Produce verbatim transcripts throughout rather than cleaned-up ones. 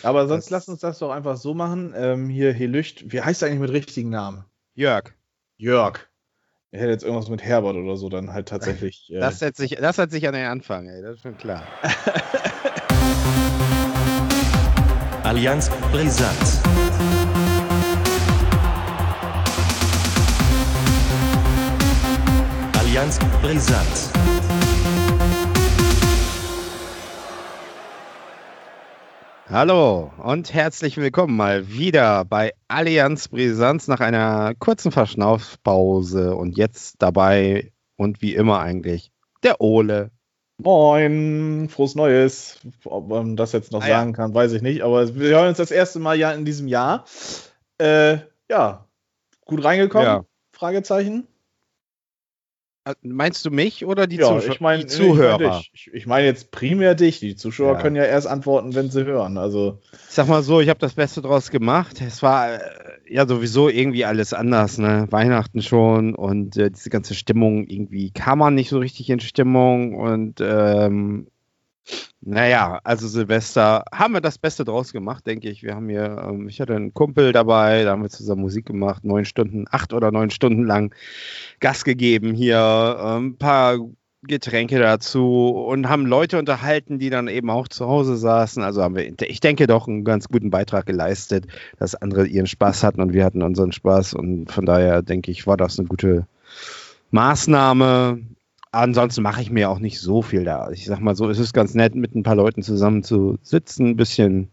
Aber sonst lass uns das doch einfach so machen. Ähm, hier, Helücht, wie heißt er eigentlich mit richtigen Namen? Jörg. Jörg. Er hätte jetzt irgendwas mit Herbert oder so dann halt tatsächlich. Äh das, setzt sich, das hat sich an den Anfang, ey, das ist schon klar. Allianz Brisant. Allianz Brisant. Hallo und herzlich willkommen mal wieder bei Allianz Brisant nach einer kurzen Verschnaufpause und jetzt dabei und wie immer eigentlich der Ole. Moin, frohes Neues. Ob man das jetzt noch ah, sagen ja. kann, weiß ich nicht, aber wir hören uns das erste Mal ja in diesem Jahr. Äh, ja, gut reingekommen? Ja. Fragezeichen. Meinst du mich oder die, ja, Zusch- ich mein, die Zuhörer? Ich meine ich mein jetzt primär dich. Die Zuschauer ja. können ja erst antworten, wenn sie hören. Also ich sag mal so, ich habe das Beste draus gemacht. Es war äh, ja sowieso irgendwie alles anders, ne? Weihnachten schon und äh, diese ganze Stimmung, irgendwie kam man nicht so richtig in Stimmung und ähm, naja, also Silvester haben wir das Beste draus gemacht, denke ich. Wir haben hier, ähm, ich hatte einen Kumpel dabei, da haben wir zusammen Musik gemacht, neun Stunden, acht oder neun Stunden lang Gas gegeben hier, ein ähm, paar Getränke dazu und haben Leute unterhalten, die dann eben auch zu Hause saßen. Also haben wir, ich denke, doch einen ganz guten Beitrag geleistet, dass andere ihren Spaß hatten und wir hatten unseren Spaß und von daher denke ich, war das eine gute Maßnahme. Ansonsten mache ich mir auch nicht so viel da. Ich sag mal so, es ist ganz nett, mit ein paar Leuten zusammen zu sitzen, ein bisschen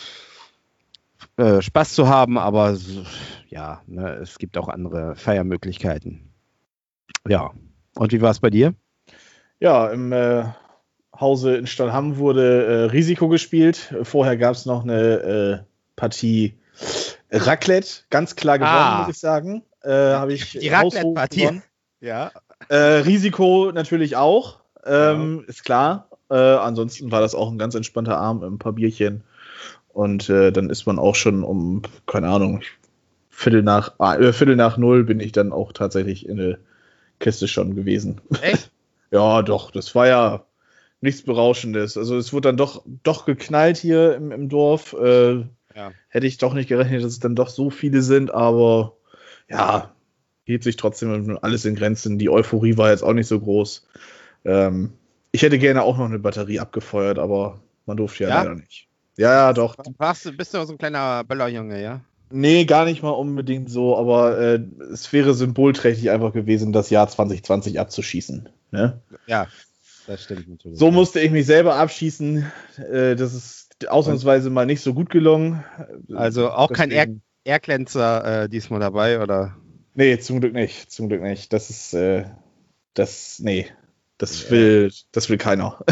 äh, Spaß zu haben, aber ja, ne, es gibt auch andere Feiermöglichkeiten. Ja, und wie war es bei dir? Ja, im äh, Hause in Stallham wurde äh, Risiko gespielt. Vorher gab es noch eine äh, Partie Raclette, ganz klar gewonnen, ah. muss ich sagen. Äh, habe ich Die Raclette-Partie. Ja. Äh, Risiko natürlich auch, ähm, ja. ist klar. Äh, ansonsten war das auch ein ganz entspannter Abend mit ein paar Bierchen. Und äh, dann ist man auch schon um, keine Ahnung, Viertel nach, äh, Viertel nach null bin ich dann auch tatsächlich in der Kiste schon gewesen. Echt? Ja, doch, das war ja nichts Berauschendes. Also es wurde dann doch, doch geknallt hier im, im Dorf. Äh, ja. Hätte ich doch nicht gerechnet, dass es dann doch so viele sind, aber ja, hielt sich trotzdem alles in Grenzen. Die Euphorie war jetzt auch nicht so groß. Ähm, ich hätte gerne auch noch eine Batterie abgefeuert, aber man durfte ja, ja? leider nicht. Ja, ja, doch. Warst, bist du so ein kleiner Böllerjunge, ja? Nee, gar nicht mal unbedingt so, aber äh, es wäre symbolträchtig einfach gewesen, das Jahr zwanzig zwanzig abzuschießen. Ne? Ja, das stimmt natürlich. So musste ich mich selber abschießen. Äh, das ist ausnahmsweise mal nicht so gut gelungen. Also auch Deswegen. kein Erklänzer äh, diesmal dabei, oder? Nee, zum Glück nicht. Zum Glück nicht. Das ist, äh, das, nee, das ja. will, das will keiner.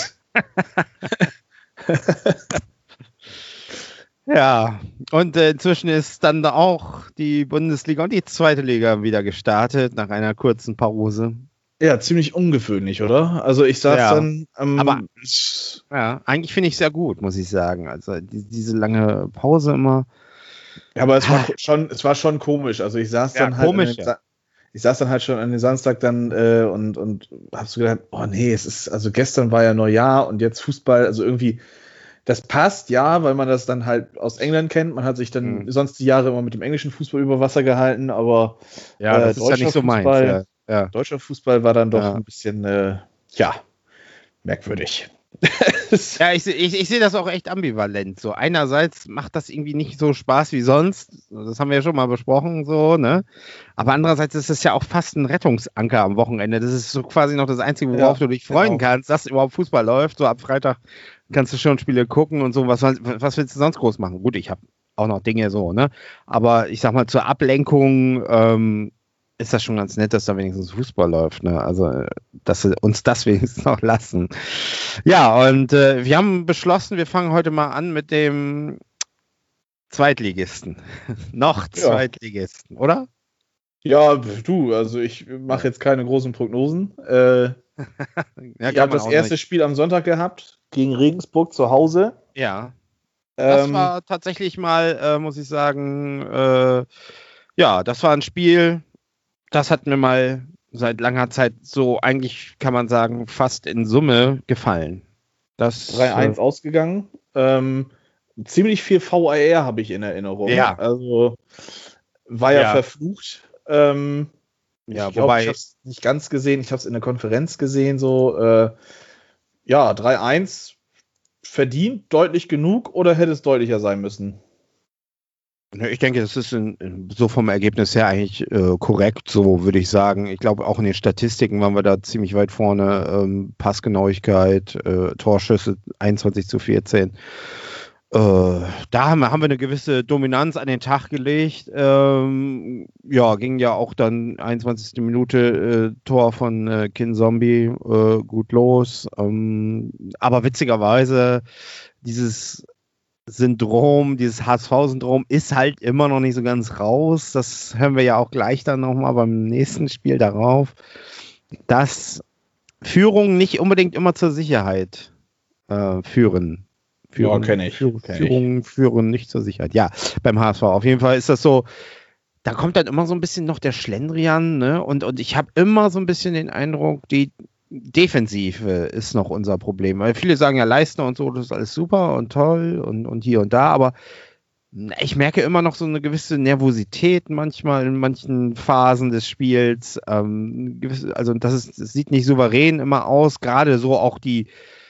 Ja, und äh, inzwischen ist dann auch die Bundesliga und die zweite Liga wieder gestartet, nach einer kurzen Pause. Ja, ziemlich ungewöhnlich, oder? Also ich saß ja. dann am... Aber ja, eigentlich finde ich es sehr gut, muss ich sagen. Also die, diese lange Pause immer... Ja, aber es war schon, es war schon komisch. Also ich saß dann ja, halt, komisch, den, ja. ich saß dann halt schon an den Samstag dann äh, und und hab so gedacht, oh nee, es ist, also gestern war ja Neujahr und jetzt Fußball, also irgendwie, das passt ja, weil man das dann halt aus England kennt. Man hat sich dann mhm. sonst die Jahre immer mit dem englischen Fußball über Wasser gehalten, aber ja, das äh, ist ja nicht so meins. Ja. Ja. Deutscher Fußball war dann doch ja. ein bisschen, äh, ja, merkwürdig. Ja, ich, ich, ich sehe das auch echt ambivalent. So einerseits macht das irgendwie nicht so Spaß wie sonst. Das haben wir ja schon mal besprochen, so, ne? Aber andererseits ist es ja auch fast ein Rettungsanker am Wochenende. Das ist so quasi noch das Einzige, worauf ja, du dich freuen genau. kannst, dass überhaupt Fußball läuft. So ab Freitag kannst du schon Spiele gucken und so. Was, was willst du sonst groß machen? Gut, ich habe auch noch Dinge so, ne? Aber ich sag mal, zur Ablenkung, ähm, ist das schon ganz nett, dass da wenigstens Fußball läuft, ne? Also, dass sie uns das wenigstens noch lassen. Ja, und äh, wir haben beschlossen, wir fangen heute mal an mit dem Zweitligisten. Noch Zweitligisten, ja. oder? Ja, du, also ich mache jetzt keine großen Prognosen. Äh, ja, ich habe das erste nicht. Spiel am Sonntag gehabt, gegen Regensburg zu Hause. Ja. Das ähm, war tatsächlich mal, äh, muss ich sagen, äh, ja, das war ein Spiel, das hat mir mal seit langer Zeit so, eigentlich kann man sagen, fast in Summe gefallen. Das drei eins äh, ausgegangen. Ähm, ziemlich viel V A R habe ich in Erinnerung. Ja. Also war ja, Ja. verflucht. Ähm, Ja, ich glaube, wobei- ich habe es nicht ganz gesehen. Ich habe es in der Konferenz gesehen. So, äh, ja, drei eins verdient, deutlich genug oder hätte es deutlicher sein müssen? Ne, Ich denke, das ist in, in, so vom Ergebnis her eigentlich äh, korrekt, so würde ich sagen. Ich glaube, auch in den Statistiken waren wir da ziemlich weit vorne. Ähm, Passgenauigkeit, äh, Torschüsse einundzwanzig zu vierzehn. Äh, da haben wir, haben wir eine gewisse Dominanz an den Tag gelegt. Ähm, ja, ging ja auch dann einundzwanzigste Minute äh, Tor von äh, Kin Zombie äh, gut los. Ähm, aber witzigerweise dieses Syndrom, dieses H S V-Syndrom ist halt immer noch nicht so ganz raus. Das hören wir ja auch gleich dann nochmal beim nächsten Spiel darauf, dass Führungen nicht unbedingt immer zur Sicherheit äh, führen. Führen, Ja, kenn ich. Führ- Kenn Führungen führen nicht zur Sicherheit. Ja, beim H S V. Auf jeden Fall ist das so, da kommt dann immer so ein bisschen noch der Schlendrian, ne? Und, und ich habe immer so ein bisschen den Eindruck, die Defensive ist noch unser Problem. Weil viele sagen ja, Leistner und so, das ist alles super und toll und, und hier und da, aber ich merke immer noch so eine gewisse Nervosität manchmal in manchen Phasen des Spiels. Ähm, gewisse, also das, ist, das sieht nicht souverän immer aus, gerade so auch die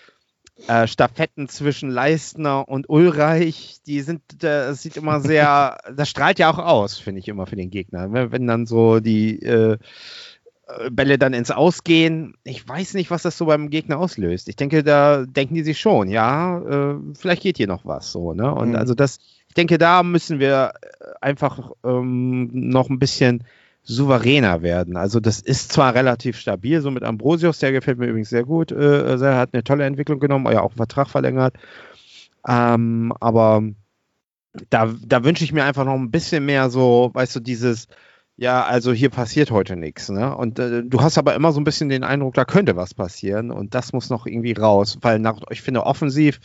äh, Staffetten zwischen Leistner und Ulreich, die sind, das sieht immer sehr, das strahlt ja auch aus, finde ich immer für den Gegner. Wenn, wenn dann so die äh, Bälle dann ins Ausgehen. Ich weiß nicht, was das so beim Gegner auslöst. Ich denke, da denken die sich schon, ja, äh, vielleicht geht hier noch was so, ne? Und Mhm. also das, ich denke, da müssen wir einfach ähm, noch ein bisschen souveräner werden. Also das ist zwar relativ stabil, so mit Ambrosius, der gefällt mir übrigens sehr gut, äh, er hat eine tolle Entwicklung genommen, ja auch einen Vertrag verlängert, ähm, aber da, da wünsche ich mir einfach noch ein bisschen mehr so, weißt du, dieses ja, also hier passiert heute nichts, ne? Und äh, du hast aber immer so ein bisschen den Eindruck, da könnte was passieren und das muss noch irgendwie raus, weil nach, ich finde offensiv,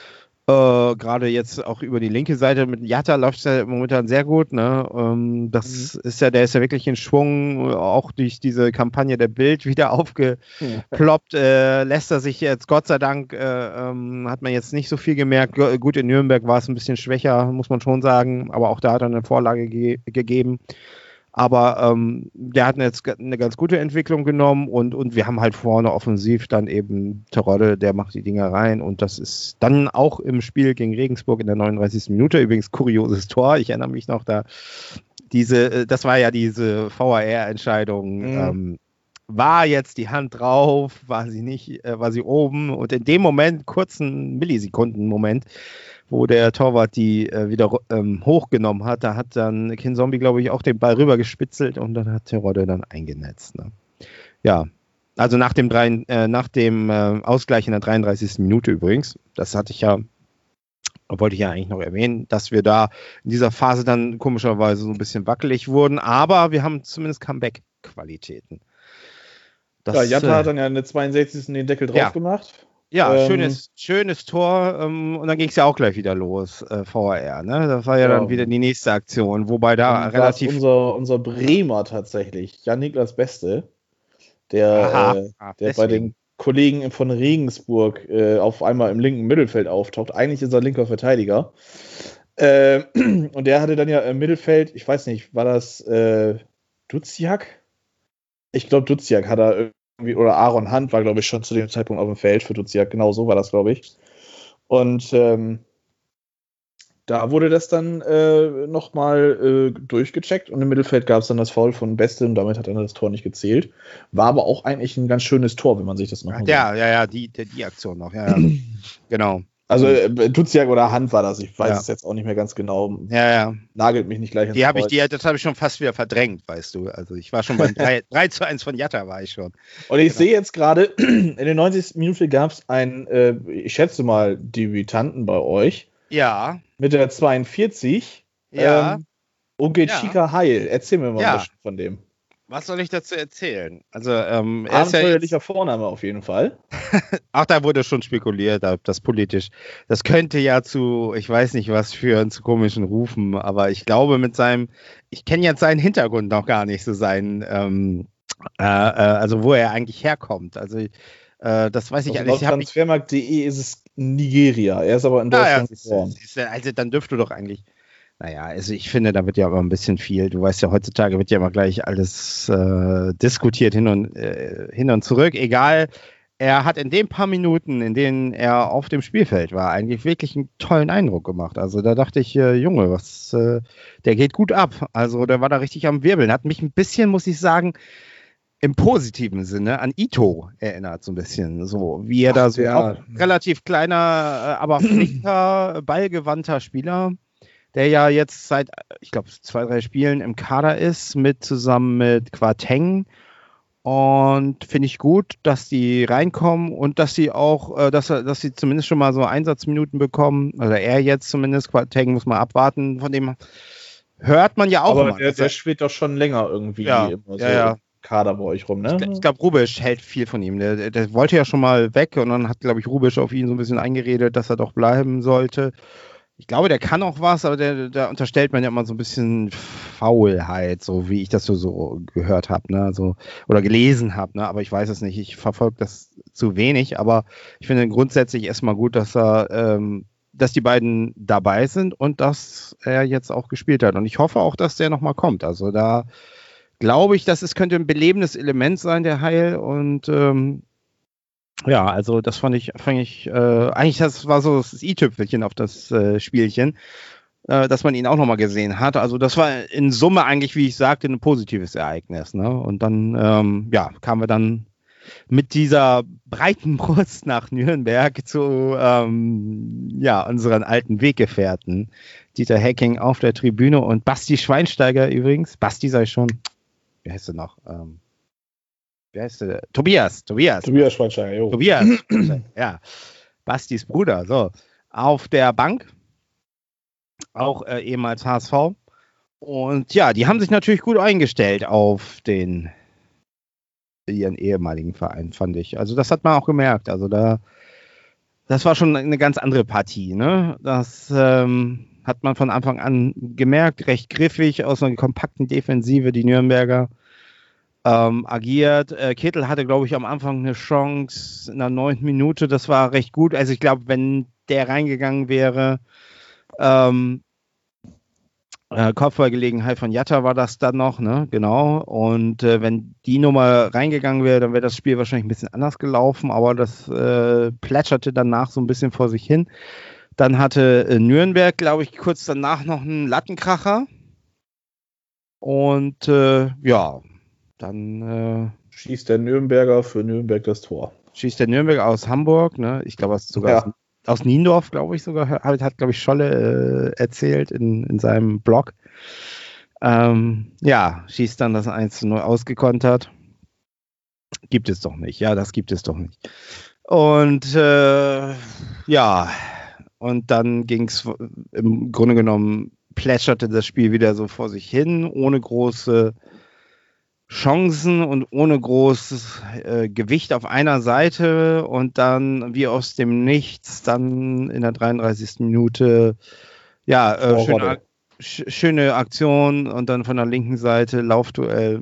äh, gerade jetzt auch über die linke Seite mit Jatta läuft es ja momentan sehr gut, ne? Ähm, das mhm. ist ja, der ist ja wirklich in Schwung, auch durch diese Kampagne der Bild wieder aufgeploppt, äh, lässt er sich jetzt, Gott sei Dank, äh, ähm, hat man jetzt nicht so viel gemerkt, gut, in Nürnberg war es ein bisschen schwächer, muss man schon sagen, aber auch da hat er eine Vorlage ge- gegeben. Aber ähm, der hat jetzt eine ganz gute Entwicklung genommen und, und wir haben halt vorne offensiv dann eben Terodde, der macht die Dinger rein und das ist dann auch im Spiel gegen Regensburg in der neununddreißigsten Minute, übrigens kurioses Tor, ich erinnere mich noch da, diese, das war ja diese V A R-Entscheidung, mhm. ähm, war jetzt die Hand drauf, war sie nicht, äh, war sie oben und in dem Moment, kurzen Millisekunden-Moment, wo der Torwart die äh, wieder ähm, hochgenommen hat, da hat dann Kin Zombie, glaube ich, auch den Ball rüber gespitzelt und dann hat Terodde dann eingenetzt. Ne? Ja, also nach dem, drei, äh, nach dem äh, Ausgleich in der dreiunddreißigsten Minute übrigens, das hatte ich ja, wollte ich ja eigentlich noch erwähnen, dass wir da in dieser Phase dann komischerweise so ein bisschen wackelig wurden, aber wir haben zumindest Comeback-Qualitäten. Das, ja, Jatta äh, hat dann ja in der zweiundsechzigsten den Deckel drauf ja. gemacht. Ja, ähm, schönes, schönes Tor ähm, und dann ging es ja auch gleich wieder los, äh, V A R, ne? Das war ja, ja dann wieder die nächste Aktion, wobei da relativ... Unser, unser Bremer tatsächlich, Jan-Niklas Beste, der, Aha, äh, ah, der bei den Kollegen von Regensburg äh, auf einmal im linken Mittelfeld auftaucht. Eigentlich ist er linker Verteidiger. Äh, und der hatte dann ja im Mittelfeld, ich weiß nicht, war das äh, Duziak? Ich glaube, Duziak hat er irgendwie, oder Aaron Hunt war, glaube ich, schon zu dem Zeitpunkt auf dem Feld für Duziak. Genau so war das, glaube ich. Und ähm, da wurde das dann äh, nochmal äh, durchgecheckt und im Mittelfeld gab es dann das Foul von Beste und damit hat dann das Tor nicht gezählt. War aber auch eigentlich ein ganz schönes Tor, wenn man sich das nochmal sieht. Ja, ja, ja, die, die, die Aktion noch, ja, ja. Genau. Also äh, Duziak oder Hand war das, ich weiß ja. es jetzt auch nicht mehr ganz genau. Ja, ja. Nagelt mich nicht gleich ins die hab ich, die, Das habe ich schon fast wieder verdrängt, weißt du. Also ich war schon beim drei zu eins von Jatta, war ich schon. Und ich genau. sehe jetzt gerade, in der neunzigsten Minute gab es einen, äh, ich schätze mal, Debütanten bei euch. Ja. Mit der zweiundvierzig. Ja. Ähm, Ogechika ja. Heil. Erzähl mir mal ja. ein bisschen von dem. Was soll ich dazu erzählen? Also, ähm, er ist ja abenteuerlicher Vorname auf jeden Fall. Ach, da wurde schon spekuliert, das politisch. Das könnte ja zu, ich weiß nicht was führen, zu komischen Rufen, aber ich glaube mit seinem, ich kenne jetzt seinen Hintergrund noch gar nicht, so seinen, ähm, äh, also wo er eigentlich herkommt. Also äh, Äh, das weiß ich also alles. Laut Transfermarkt punkt de ist es Nigeria. Er ist aber in Deutschland ah, ja, geboren. ist, ist, also dann dürfte doch eigentlich. Naja, also ich finde, da wird ja aber ein bisschen viel. Du weißt ja, heutzutage wird ja immer gleich alles äh, diskutiert hin und, äh, hin und zurück. Egal, er hat in den paar Minuten, in denen er auf dem Spielfeld war, eigentlich wirklich einen tollen Eindruck gemacht. Also da dachte ich, äh, Junge, was, äh, der geht gut ab. Also der war da richtig am Wirbeln. Hat mich ein bisschen, muss ich sagen, im positiven Sinne an Ito erinnert, so ein bisschen. So wie er Ach, da so ja. auch relativ kleiner, aber flinker, ballgewandter Spieler, der ja jetzt seit, ich glaube, zwei, drei Spielen im Kader ist, mit zusammen mit Quateng. Und finde ich gut, dass die reinkommen und dass sie auch, äh, dass, dass sie zumindest schon mal so Einsatzminuten bekommen. Also er jetzt zumindest, Quateng muss man abwarten. Von dem hört man ja auch Aber immer. der, der spielt doch schon länger irgendwie ja, immer so ja, ja. im Kader bei euch rum, ne? Ich, ich glaube, Rubisch hält viel von ihm. Der, der wollte ja schon mal weg und dann hat, glaube ich, Rubisch auf ihn so ein bisschen eingeredet, dass er doch bleiben sollte. Ich glaube, der kann auch was, aber der, da unterstellt man ja immer so ein bisschen Faulheit, so wie ich das so, so gehört habe, ne, so, oder gelesen habe, ne, aber ich weiß es nicht, ich verfolge das zu wenig, aber ich finde grundsätzlich erstmal gut, dass er, ähm, dass die beiden dabei sind und dass er jetzt auch gespielt hat und ich hoffe auch, dass der nochmal kommt, also da glaube ich, dass es könnte ein belebendes Element sein, der Heil und, ähm, ja, also das fand ich, fand ich, äh, eigentlich das war so das i-Tüpfelchen auf das äh, Spielchen, äh, dass man ihn auch nochmal gesehen hat. Also das war in Summe eigentlich, wie ich sagte, ein positives Ereignis. Ne? Und dann, ähm, ja, kamen wir dann mit dieser breiten Brust nach Nürnberg zu, ähm, ja, unseren alten Weggefährten. Dieter Hecking auf der Tribüne und Basti Schweinsteiger übrigens. Basti sei schon, wie heißt er noch? Ähm, Wie heißt der? Tobias, Tobias. Tobias Schweinsteiger, jo. Tobias, ja. Bastis Bruder, so. Auf der Bank, auch äh, ehemals H S V. Und ja, die haben sich natürlich gut eingestellt auf den ihren ehemaligen Verein, fand ich. Also das hat man auch gemerkt. Also da, das war schon eine ganz andere Partie, ne? Das ähm, hat man von Anfang an gemerkt, recht griffig, aus einer kompakten Defensive, die Nürnberger. Ähm, agiert. Äh, Kittel hatte, glaube ich, am Anfang eine Chance in der neunten Minute. Das war recht gut. Also ich glaube, wenn der reingegangen wäre, ähm, äh, Kopfballgelegenheit von Jatta war das dann noch, ne? Genau. Und äh, wenn die Nummer reingegangen wäre, dann wäre das Spiel wahrscheinlich ein bisschen anders gelaufen, aber das äh, plätscherte danach so ein bisschen vor sich hin. Dann hatte äh, Nürnberg, glaube ich, kurz danach noch einen Lattenkracher. Und äh, ja, dann äh, schießt der Nürnberger für Nürnberg das Tor. Schießt der Nürnberger aus Hamburg, ne? Ich glaube, sogar ja. aus, aus Niendorf, glaube ich, sogar, hat, hat glaube ich, Scholle äh, erzählt in, in seinem Blog. Ähm, ja, schießt dann das eins zu null ausgekontert. Gibt es doch nicht, ja, das gibt es doch nicht. Und äh, ja, und dann ging es im Grunde genommen, plätscherte das Spiel wieder so vor sich hin, ohne große Chancen und ohne großes äh, Gewicht auf einer Seite und dann wie aus dem Nichts dann in der dreiunddreißigsten Minute ja, äh, oh, schöne, sch- schöne Aktion und dann von der linken Seite Laufduell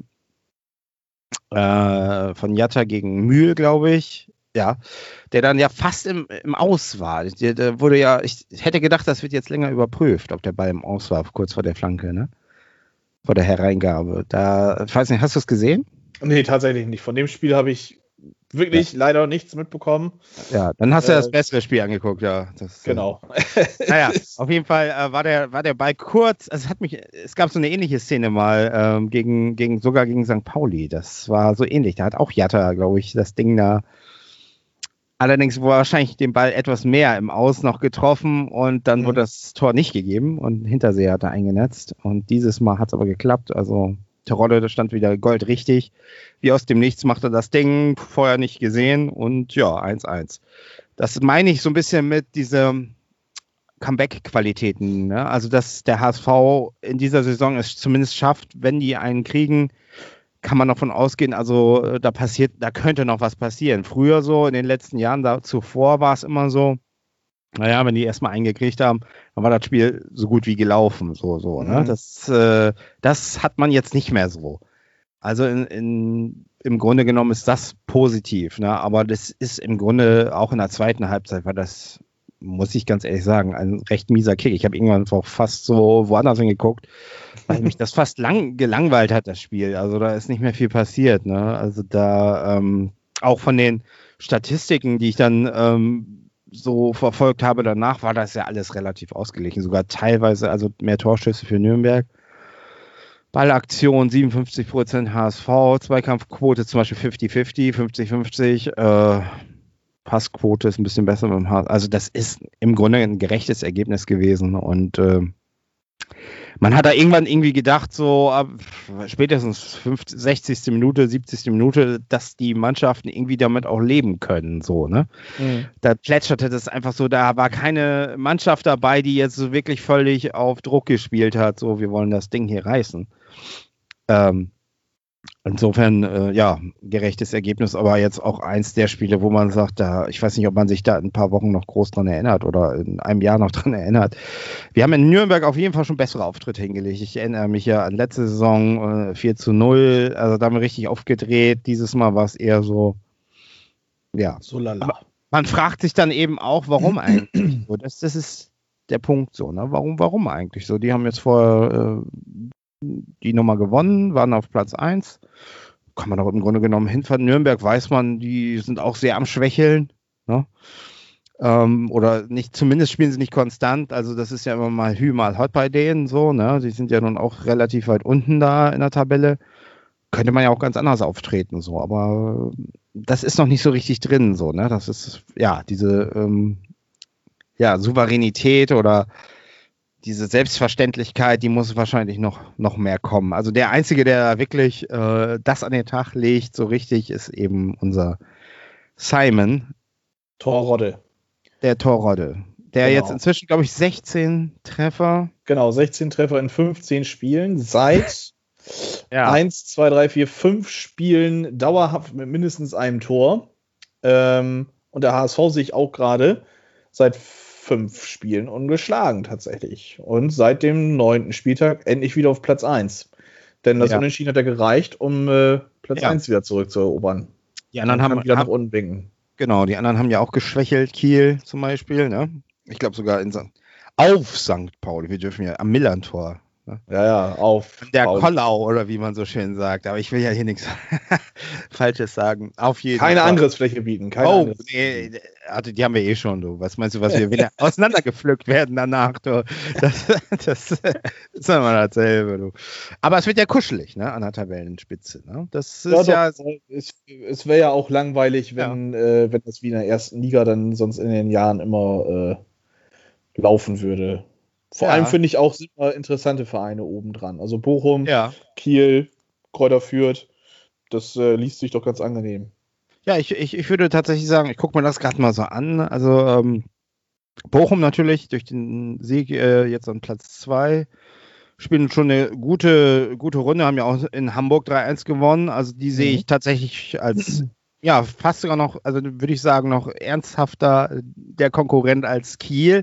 äh, von Jatta gegen Mühl, glaube ich, ja, der dann ja fast im, im Aus war. Der, der wurde ja, ich hätte gedacht, das wird jetzt länger überprüft, ob der Ball im Aus war, kurz vor der Flanke, ne? Vor der Hereingabe. Da, ich weiß nicht, hast du es gesehen? Nee, tatsächlich nicht. Von dem Spiel habe ich wirklich ja. leider nichts mitbekommen. Ja, dann hast du äh, das bessere Spiel angeguckt, ja. Das, genau. Äh, naja, auf jeden Fall äh, war, der, war der Ball kurz. Also es hat mich, es gab so eine ähnliche Szene mal ähm, gegen, gegen, sogar gegen Sankt Pauli. Das war so ähnlich. Da hat auch Jatta, glaube ich, das Ding da. Allerdings wurde wahrscheinlich den Ball etwas mehr im Aus noch getroffen und dann mhm. wurde das Tor nicht gegeben und Hinterseher hat er eingenetzt und dieses Mal hat es aber geklappt, also Terodde, da stand wieder Gold richtig, wie aus dem Nichts macht er das Ding, vorher nicht gesehen und ja, eins eins. Das meine ich so ein bisschen mit diesen Comeback-Qualitäten, ne? Also dass der H S V in dieser Saison es zumindest schafft, wenn die einen kriegen, kann man davon ausgehen, also da passiert, da könnte noch was passieren. Früher so, in den letzten Jahren, da zuvor war es immer so, naja, wenn die erstmal eingekriegt haben, dann war das Spiel so gut wie gelaufen, so, so, ne? Mhm. Das, äh, das hat man jetzt nicht mehr so. Also in, in, im Grunde genommen ist das positiv, ne? Aber das ist im Grunde auch in der zweiten Halbzeit, war das, muss ich ganz ehrlich sagen, ein recht mieser Kick. Ich habe irgendwann auch fast so woanders hingeguckt, weil mich das fast lang gelangweilt hat, das Spiel. Also da ist nicht mehr viel passiert, ne? Also da ähm, auch von den Statistiken, die ich dann ähm, so verfolgt habe danach, war das ja alles relativ ausgeglichen. Sogar teilweise, also mehr Torschüsse für Nürnberg. Ballaktion siebenundfünfzig Prozent H S V, Zweikampfquote zum Beispiel fünfzig fünfzig, fünfzig fünfzig, äh, Passquote ist ein bisschen besser mit dem H S V. Also das ist im Grunde ein gerechtes Ergebnis gewesen und äh, man hat da irgendwann irgendwie gedacht, so ab spätestens fünfzig, sechzigste Minute, siebzigste Minute, dass die Mannschaften irgendwie damit auch leben können, so, ne? Mhm. Da plätscherte das einfach so, da war keine Mannschaft dabei, die jetzt so wirklich völlig auf Druck gespielt hat, so, wir wollen das Ding hier reißen. Ähm, insofern, äh, ja, gerechtes Ergebnis, aber jetzt auch eins der Spiele, wo man sagt, da, ich weiß nicht, ob man sich da in ein paar Wochen noch groß dran erinnert oder in einem Jahr noch dran erinnert. Wir haben in Nürnberg auf jeden Fall schon bessere Auftritte hingelegt. Ich erinnere mich ja an letzte Saison äh, vier zu null, also da haben wir richtig aufgedreht. Dieses Mal war es eher so, ja. So lala. Man fragt sich dann eben auch, warum eigentlich so. Das, das ist der Punkt so, ne? Warum, warum eigentlich so? Die haben jetzt vorher äh, die Nummer gewonnen, waren auf Platz eins. Kann man doch im Grunde genommen hinfahren. Nürnberg weiß man, die sind auch sehr am Schwächeln. Ne? Ähm, oder nicht, zumindest spielen sie nicht konstant. Also das ist ja immer mal Hü, mal Hot bei denen so. Ne? Die sind ja nun auch relativ weit unten da in der Tabelle. Könnte man ja auch ganz anders auftreten. So. Aber das ist noch nicht so richtig drin. So, ne? Das ist, ja, diese ähm, ja, Souveränität oder diese Selbstverständlichkeit, die muss wahrscheinlich noch, noch mehr kommen. Also der Einzige, der wirklich äh, das an den Tag legt, so richtig, ist eben unser Simon. Torrodde. Der Torrodde. Der genau. jetzt inzwischen, glaube ich, sechzehn Treffer. Genau, sechzehn Treffer in fünfzehn Spielen. Seit ja. eins, zwei, drei, vier, fünf Spielen dauerhaft mit mindestens einem Tor. Ähm, und der H S V sich auch gerade seit fünf Spielen ungeschlagen tatsächlich. Und seit dem neunten Spieltag endlich wieder auf Platz eins. Denn das ja. Unentschieden hat ja gereicht, um äh, Platz ja. eins wieder zurückzuerobern. Die anderen haben wieder haben, nach unten winken. Genau, die anderen haben ja auch geschwächelt. Kiel zum Beispiel, ne? Ich glaube sogar in Sankt auf Sankt Pauli. Wir dürfen ja am Millantor. Ne? Ja, ja, auf. Der Pauli. Kollau, oder wie man so schön sagt. Aber ich will ja hier nichts Falsches sagen. Auf jeden keine Fall. Angriffsfläche bieten. Keine oh, Angriffsfläche. nee, also die haben wir eh schon, du. Was meinst du, was wir wieder auseinandergepflückt werden danach, du? Das, das ist immer dasselbe, du. Aber es wird ja kuschelig, ne, an der Tabellenspitze. Ne? Das ist ja. ja es es wäre ja auch langweilig, wenn, ja. äh, wenn das wie in der ersten Liga dann sonst in den Jahren immer äh, laufen würde. Vor ja. allem finde ich auch super interessante Vereine obendran. Also Bochum, ja. Kiel, Kräuter Fürth. Das äh, liest sich doch ganz angenehm. Ja, ich, ich, ich würde tatsächlich sagen, ich gucke mir das gerade mal so an. Also ähm, Bochum natürlich durch den Sieg äh, jetzt an Platz zwei. Spielen schon eine gute, gute Runde, haben ja auch in Hamburg drei eins gewonnen. Also die sehe ich tatsächlich als, ja, fast sogar noch, also würde ich sagen, noch ernsthafter der Konkurrent als Kiel,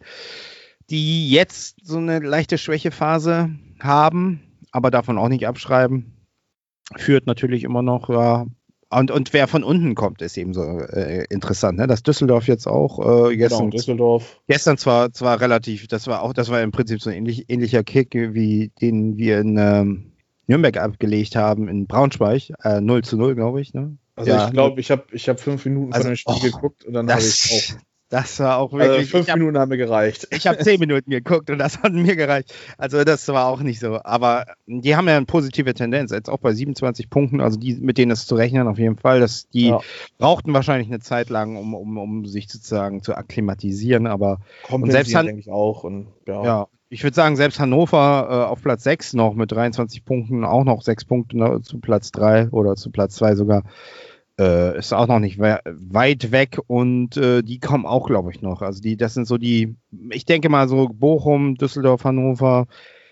die jetzt so eine leichte Schwächephase haben, aber davon auch nicht abschreiben. Führt natürlich immer noch, ja. Und, und wer von unten kommt, ist eben so äh, interessant, ne? Dass Düsseldorf jetzt auch äh, gestern, genau, Düsseldorf. gestern zwar, zwar relativ, das war auch, das war im Prinzip so ein ähnlich, ähnlicher Kick, wie den wir in ähm, Nürnberg abgelegt haben, in Braunschweig, äh, null zu null, glaube ich, ne? Also ja, ich glaube, ich habe ich hab fünf Minuten also, von dem Spiel oh, geguckt und dann habe ich auch. Das war auch wirklich. Also fünf hab, Minuten haben mir gereicht. Ich habe zehn Minuten geguckt und das hat mir gereicht. Also das war auch nicht so. Aber die haben ja eine positive Tendenz, jetzt auch bei siebenundzwanzig Punkten, also die, mit denen ist zu rechnen auf jeden Fall, dass die ja. brauchten wahrscheinlich eine Zeit lang, um, um, um sich sozusagen zu akklimatisieren. Aber und selbst Han- denke ich auch. Und, ja. ja, ich würde sagen, selbst Hannover äh, auf Platz sechs noch mit dreiundzwanzig Punkten, auch noch sechs Punkte ne, zu Platz drei oder zu Platz zwei sogar. Äh, ist auch noch nicht we- weit weg und äh, die kommen auch, glaube ich, noch. Also die, das sind so die, ich denke mal so Bochum, Düsseldorf, Hannover,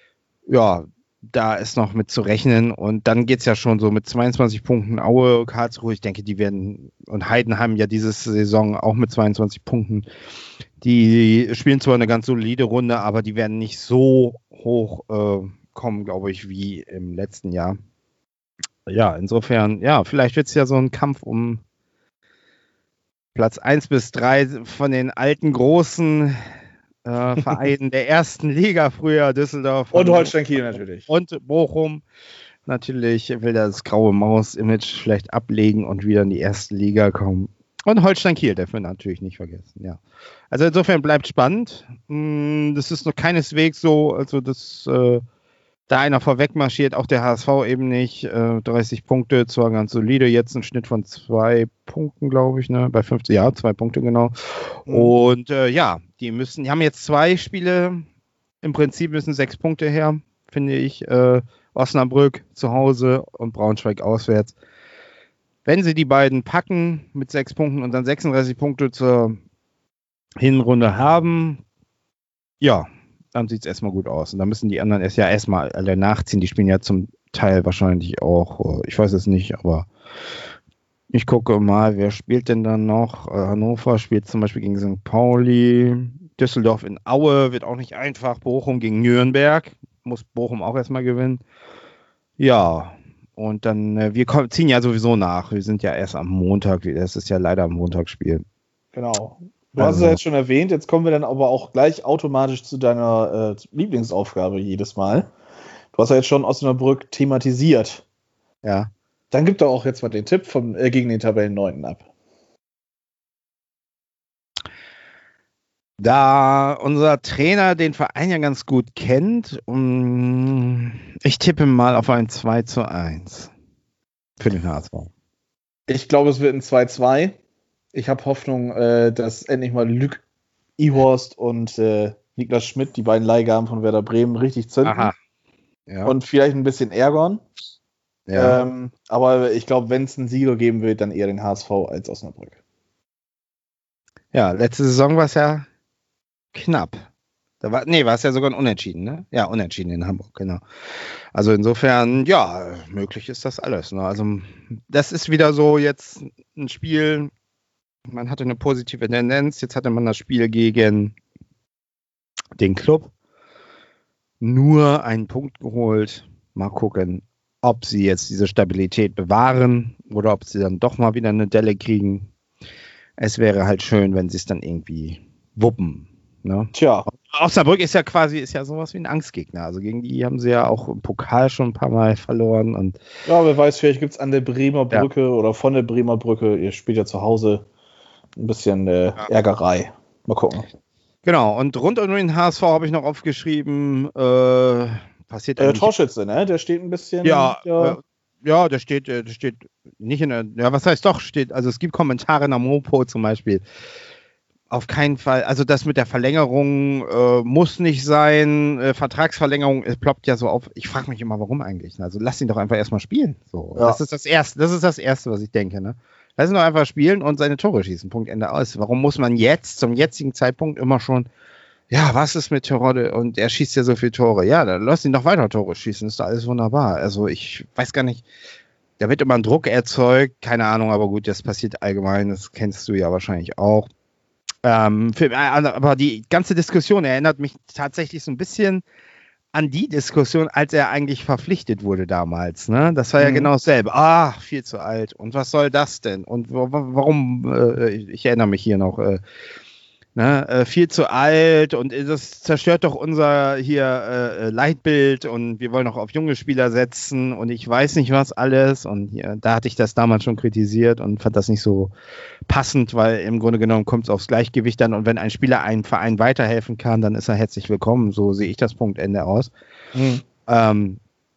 ja, da ist noch mit zu rechnen und dann geht es ja schon so mit zweiundzwanzig Punkten Aue, Karlsruhe, ich denke, die werden, und Heidenheim ja diese Saison auch mit zweiundzwanzig Punkten, die spielen zwar eine ganz solide Runde, aber die werden nicht so hoch äh, kommen, glaube ich, wie im letzten Jahr. Ja, insofern, ja, vielleicht wird es ja so ein Kampf um Platz eins bis drei von den alten großen äh, Vereinen der ersten Liga früher, Düsseldorf. Und Holstein Kiel natürlich. Und Bochum. Natürlich will das graue Maus-Image vielleicht ablegen und wieder in die erste Liga kommen. Und Holstein Kiel, darf man natürlich nicht vergessen, ja. Also insofern bleibt spannend. Das ist noch keineswegs so, also dass äh, da einer vorweg marschiert, auch der H S V eben nicht. Äh, dreißig Punkte, zwar ganz solide, jetzt ein Schnitt von zwei Punkten, glaube ich, ne? Bei fünfzig, ja, zwei Punkte genau. Mhm. Und äh, ja, die müssen, die haben jetzt zwei Spiele, im Prinzip müssen sechs Punkte her, finde ich. Äh, Osnabrück zu Hause und Braunschweig auswärts. Wenn sie die beiden packen mit sechs Punkten und dann sechsunddreißig Punkte zur Hinrunde haben, ja, dann sieht es erstmal gut aus. Und dann müssen die anderen erst ja erstmal alle nachziehen. Die spielen ja zum Teil wahrscheinlich auch, ich weiß es nicht, aber ich gucke mal, wer spielt denn dann noch? Hannover spielt zum Beispiel gegen Sankt Pauli. Düsseldorf in Aue wird auch nicht einfach. Bochum gegen Nürnberg. Muss Bochum auch erstmal gewinnen. Ja, und dann, äh, wir kommen, ziehen ja sowieso nach. Wir sind ja erst am Montag. Das ist ja leider am Montagsspiel. Genau. Du hast es ja jetzt schon erwähnt, jetzt kommen wir dann aber auch gleich automatisch zu deiner äh, Lieblingsaufgabe jedes Mal. Du hast ja jetzt schon Osnabrück thematisiert. Ja. Dann gib doch auch jetzt mal den Tipp vom, äh, gegen den Tabellenneunten ab. Da unser Trainer den Verein ja ganz gut kennt, um, ich tippe mal auf ein zwei zu eins für den H S V. Ich glaube, es wird ein zwei zwei. Ich habe Hoffnung, äh, dass endlich mal Luc Ihorst und äh, Niklas Schmidt, die beiden Leihgaben von Werder Bremen, richtig zünden. Aha. Ja. Und vielleicht ein bisschen ärgern. Ja. Ähm, aber ich glaube, wenn es einen Sieger geben wird, dann eher den H S V als Osnabrück. Ja, letzte Saison war es ja knapp. Da war, nee, war es ja sogar ein Unentschieden, ne? Ja, Unentschieden in Hamburg, genau. Also insofern, ja, möglich ist das alles. Ne? Also das ist wieder so jetzt ein Spiel, man hatte eine positive Tendenz, jetzt hatte man das Spiel gegen den Club. Nur einen Punkt geholt. Mal gucken, ob sie jetzt diese Stabilität bewahren oder ob sie dann doch mal wieder eine Delle kriegen. Es wäre halt schön, wenn sie es dann irgendwie wuppen. Ne? Tja. Osnabrück ist ja quasi ist ja sowas wie ein Angstgegner. Also gegen die haben sie ja auch im Pokal schon ein paar Mal verloren. Und ja, wer weiß, vielleicht gibt es an der Bremer Brücke ja. oder von der Bremer Brücke, ihr spielt ja zu Hause, ein bisschen äh, ja. Ärgerei. Mal gucken. Genau, und rund um den H S V habe ich noch aufgeschrieben, äh, passiert äh, Torschütze, ne? Der steht ein bisschen... Ja, ja. Äh, ja, der steht, der steht nicht in der... Ja, was heißt doch, steht... Also es gibt Kommentare in der Mopo zum Beispiel. Auf keinen Fall, also das mit der Verlängerung äh, muss nicht sein, äh, Vertragsverlängerung, es ploppt ja so auf. Ich frage mich immer, warum eigentlich? Also lass ihn doch einfach erstmal spielen. So, ja. Das ist das Erste, das ist das Erste, was ich denke. Ne? Lass ihn doch einfach spielen und seine Tore schießen. Punkt, Ende aus. Warum muss man jetzt, zum jetzigen Zeitpunkt, immer schon, ja, was ist mit Terodde und er schießt ja so viele Tore. Ja, dann lass ihn doch weiter Tore schießen, ist doch alles wunderbar. Also ich weiß gar nicht, da wird immer ein Druck erzeugt, keine Ahnung, aber gut, das passiert allgemein, das kennst du ja wahrscheinlich auch. Ähm, für, aber die ganze Diskussion erinnert mich tatsächlich so ein bisschen an die Diskussion, als er eigentlich verpflichtet wurde damals. Ne? Das war ja mhm. genau dasselbe. Ah, viel zu alt. Und was soll das denn? Und wo, warum? Äh, ich erinnere mich hier noch. Äh, ne? äh, viel zu alt und das zerstört doch unser hier äh, Leitbild und wir wollen noch auf junge Spieler setzen und ich weiß nicht was alles. Und ja, da hatte ich das damals schon kritisiert und fand das nicht so passend, weil im Grunde genommen kommt es aufs Gleichgewicht dann und wenn ein Spieler einem Verein weiterhelfen kann, dann ist er herzlich willkommen. So sehe ich das Punktende aus. Mhm. Ähm,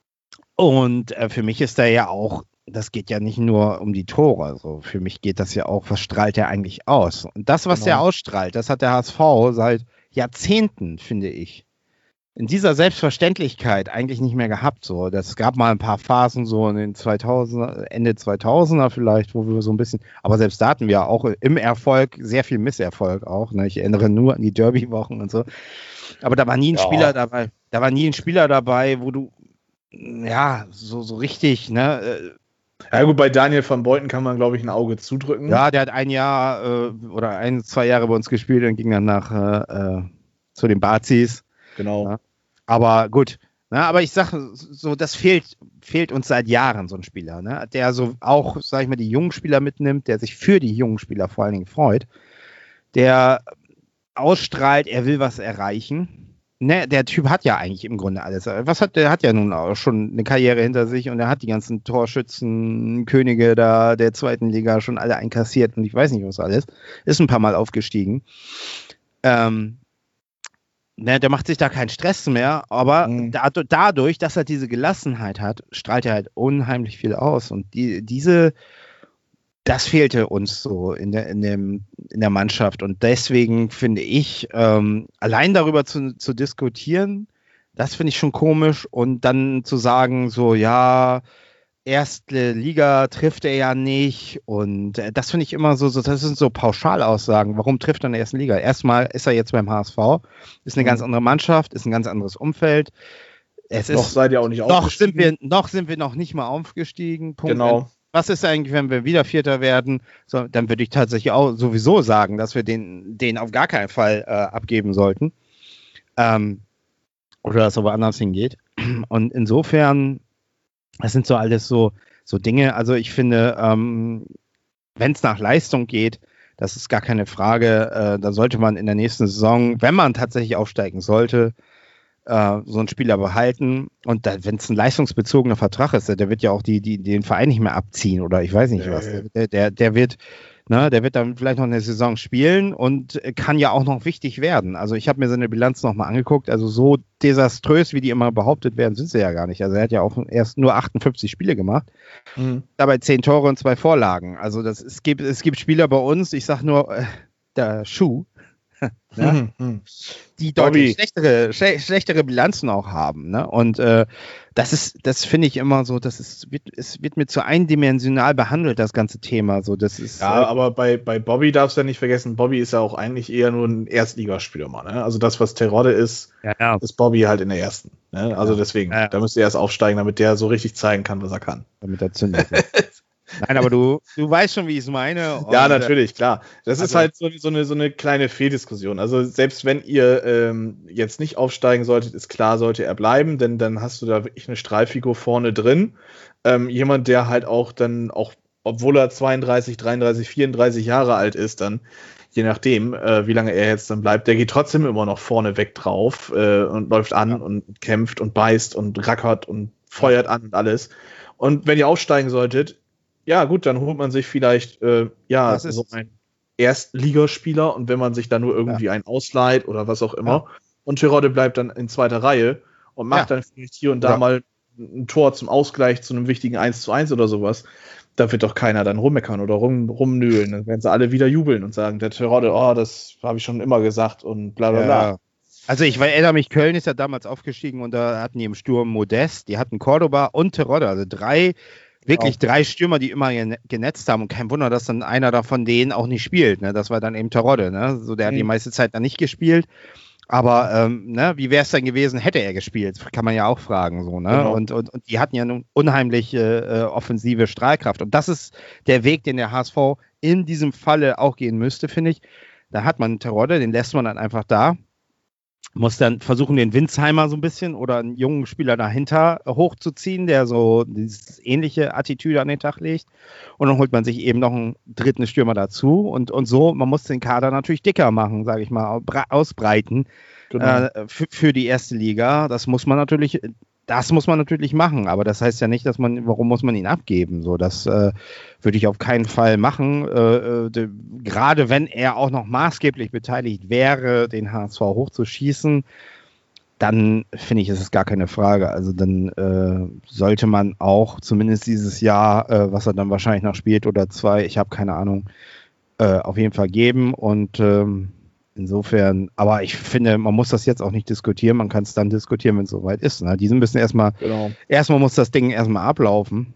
und äh, für mich ist da ja auch, das geht ja nicht nur um die Tore. Also für mich geht das ja auch, was strahlt er eigentlich aus? Und das, was genau. er ausstrahlt, das hat der H S V seit Jahrzehnten, finde ich, in dieser Selbstverständlichkeit eigentlich nicht mehr gehabt. So, das gab mal ein paar Phasen so in den zweitausender, Ende zweitausender vielleicht, wo wir so ein bisschen, aber selbst da hatten wir auch im Erfolg sehr viel Misserfolg auch. Ne? Ich erinnere nur an die Derby-Wochen und so. Aber da war nie ein ja. Spieler dabei, da war nie ein Spieler dabei, wo du, ja, so, so richtig, ne, ja gut, bei Daniel van Beuten kann man, glaube ich, ein Auge zudrücken. Ja, der hat ein Jahr äh, oder ein, zwei Jahre bei uns gespielt und ging dann nach äh, zu den Bazis. Genau. Ja. Aber gut, Na, aber ich sage so, das fehlt, fehlt uns seit Jahren, so ein Spieler, ne? Der so auch, sag ich mal, die jungen Spieler mitnimmt, der sich für die jungen Spieler vor allen Dingen freut, der ausstrahlt, er will was erreichen. Ne, der Typ hat ja eigentlich im Grunde alles. Was hat der? Hat ja nun auch schon eine Karriere hinter sich und er hat die ganzen Torschützenkönige da der zweiten Liga schon alle einkassiert und ich weiß nicht was alles. Ist ein paar Mal aufgestiegen. Ähm, Ne, der macht sich da keinen Stress mehr, aber mhm. da, dadurch, dass er diese Gelassenheit hat, strahlt er halt unheimlich viel aus. Und die, diese, das fehlte uns so in der, in dem, in der Mannschaft. Und deswegen finde ich, ähm, allein darüber zu, zu diskutieren, das finde ich schon komisch. Und dann zu sagen, so, ja, erste Liga trifft er ja nicht und äh, das finde ich immer so, so, das sind so Pauschalaussagen. Warum trifft er in der ersten Liga? Erstmal ist er jetzt beim H S V, ist eine mhm. ganz andere Mannschaft, ist ein ganz anderes Umfeld. Es noch ist, seid ihr auch nicht noch sind wir Noch sind wir noch nicht mal aufgestiegen. Punkt. Genau. Was ist eigentlich, wenn wir wieder Vierter werden? So, dann würde ich tatsächlich auch sowieso sagen, dass wir den, den auf gar keinen Fall äh, abgeben sollten. Ähm, oder dass es aber anders hingeht. Und insofern das sind so alles so, so Dinge, also ich finde, ähm, wenn es nach Leistung geht, das ist gar keine Frage, äh, da sollte man in der nächsten Saison, wenn man tatsächlich aufsteigen sollte, äh, so einen Spieler behalten und wenn es ein leistungsbezogener Vertrag ist, der wird ja auch die, die, den Verein nicht mehr abziehen oder ich weiß nicht nee. was, der, der, der wird Ne, der wird dann vielleicht noch eine Saison spielen und kann ja auch noch wichtig werden. Also ich habe mir seine Bilanz nochmal angeguckt. Also so desaströs, wie die immer behauptet werden, sind sie ja gar nicht. Also er hat ja auch erst nur achtundfünfzig Spiele gemacht. Mhm. Dabei zehn Tore und zwei Vorlagen. Also das, es, gibt, es gibt Spieler bei uns, ich sag nur, äh, der Schuh, ne? mhm. die deutlich schlechtere, schle- schlechtere Bilanzen auch haben. Ne? Und äh, das ist, das finde ich immer so, das ist, wird, es wird mir zu eindimensional behandelt, das ganze Thema. So, das ist, ja, äh, aber bei, bei Bobby darfst du ja nicht vergessen, Bobby ist ja auch eigentlich eher nur ein Erstligaspieler mal. Ne? Also das, was Terodde ist, ja, ja. ist Bobby halt in der ersten. Ne? Also ja. deswegen, ja, ja. da müsste er erst aufsteigen, damit der so richtig zeigen kann, was er kann. Damit er zündet. Nein, aber du, du weißt schon, wie ich es meine. Und ja, natürlich, klar. Das also, ist halt so, so, eine, so eine kleine Fehldiskussion. Also selbst wenn ihr ähm, jetzt nicht aufsteigen solltet, ist klar, sollte er bleiben, denn dann hast du da wirklich eine Strahlfigur vorne drin. Ähm, jemand, der halt auch dann, auch obwohl er zweiunddreißig, dreiunddreißig, vierunddreißig Jahre alt ist, dann je nachdem, äh, wie lange er jetzt dann bleibt, der geht trotzdem immer noch vorne weg drauf äh, und läuft an ja. und kämpft und beißt und rackert und feuert an und alles. Und wenn ihr aufsteigen solltet, ja, gut, dann holt man sich vielleicht äh, ja so einen Erstligaspieler und wenn man sich da nur irgendwie ja. einen ausleiht oder was auch immer ja. und Terodde bleibt dann in zweiter Reihe und macht ja. dann vielleicht hier und da ja. mal ein Tor zum Ausgleich zu einem wichtigen eins zu eins oder sowas, da wird doch keiner dann rummeckern oder rum, rumnöhlen. Dann werden sie alle wieder jubeln und sagen, der Terodde, oh, das habe ich schon immer gesagt und bla bla bla. Ja. Also ich erinnere mich, Köln ist ja damals aufgestiegen und da hatten die im Sturm Modest, die hatten Cordoba und Terodde, also drei Wirklich auch. drei Stürmer, die immer genetzt haben und kein Wunder, dass dann einer davon denen auch nicht spielt. Ne? Das war dann eben Terodde, ne? So, der mhm. hat die meiste Zeit dann nicht gespielt. Aber ähm, ne? wie wäre es dann gewesen, hätte er gespielt? Kann man ja auch fragen. So, ne? Genau. und, und, und die hatten ja eine unheimliche äh, offensive Strahlkraft. Und das ist der Weg, den der H S V in diesem Falle auch gehen müsste, finde ich. Da hat man Terodde, den lässt man dann einfach da. Muss dann versuchen, den Winsheimer so ein bisschen oder einen jungen Spieler dahinter hochzuziehen, der so diese ähnliche Attitüde an den Tag legt. Und dann holt man sich eben noch einen dritten Stürmer dazu. Und, und so, man muss den Kader natürlich dicker machen, sage ich mal, ausbreiten genau. äh, für, für die erste Liga. Das muss man natürlich, das muss man natürlich machen. Aber das heißt ja nicht, dass man, warum muss man ihn abgeben? So, das äh, würde ich auf keinen Fall machen. Äh, de, gerade wenn er auch noch maßgeblich beteiligt wäre, den H S V hochzuschießen, dann finde ich, ist es gar keine Frage. Also dann äh, sollte man auch zumindest dieses Jahr, äh, was er dann wahrscheinlich noch spielt oder zwei, ich habe keine Ahnung, äh, auf jeden Fall geben. Und ähm, insofern, aber ich finde, man muss das jetzt auch nicht diskutieren, man kann es dann diskutieren, wenn es soweit ist. Ne? Die müssen erstmal, genau. erstmal muss das Ding erstmal ablaufen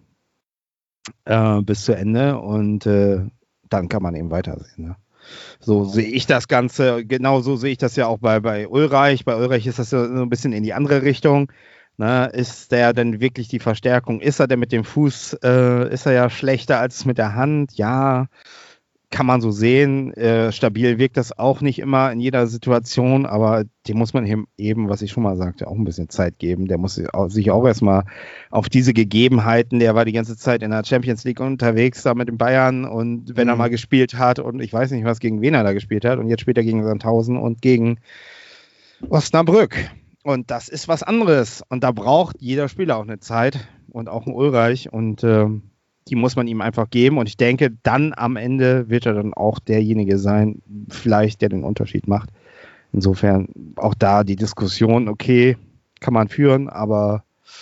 äh, bis zu Ende und äh, dann kann man eben weitersehen. Ne? So genau. sehe ich das Ganze, genau so sehe ich das ja auch bei, bei Ulreich. Bei Ulreich ist das so ein bisschen in die andere Richtung. Ne? Ist der denn wirklich die Verstärkung? Ist er denn mit dem Fuß, äh, ist er ja schlechter als mit der Hand? Ja, kann man so sehen. Äh, stabil wirkt das auch nicht immer in jeder Situation, aber dem muss man eben, was ich schon mal sagte, auch ein bisschen Zeit geben. Der muss sich auch erstmal auf diese Gegebenheiten, der war die ganze Zeit in der Champions League unterwegs da mit den Bayern und wenn mhm. er mal gespielt hat und ich weiß nicht, was gegen wen er da gespielt hat und jetzt spielt er gegen Sandhausen und gegen Osnabrück. Und das ist was anderes und da braucht jeder Spieler auch eine Zeit und auch ein Ulreich und äh, die muss man ihm einfach geben und ich denke, dann am Ende wird er dann auch derjenige sein, vielleicht, der den Unterschied macht. Insofern auch da die Diskussion, okay, kann man führen, aber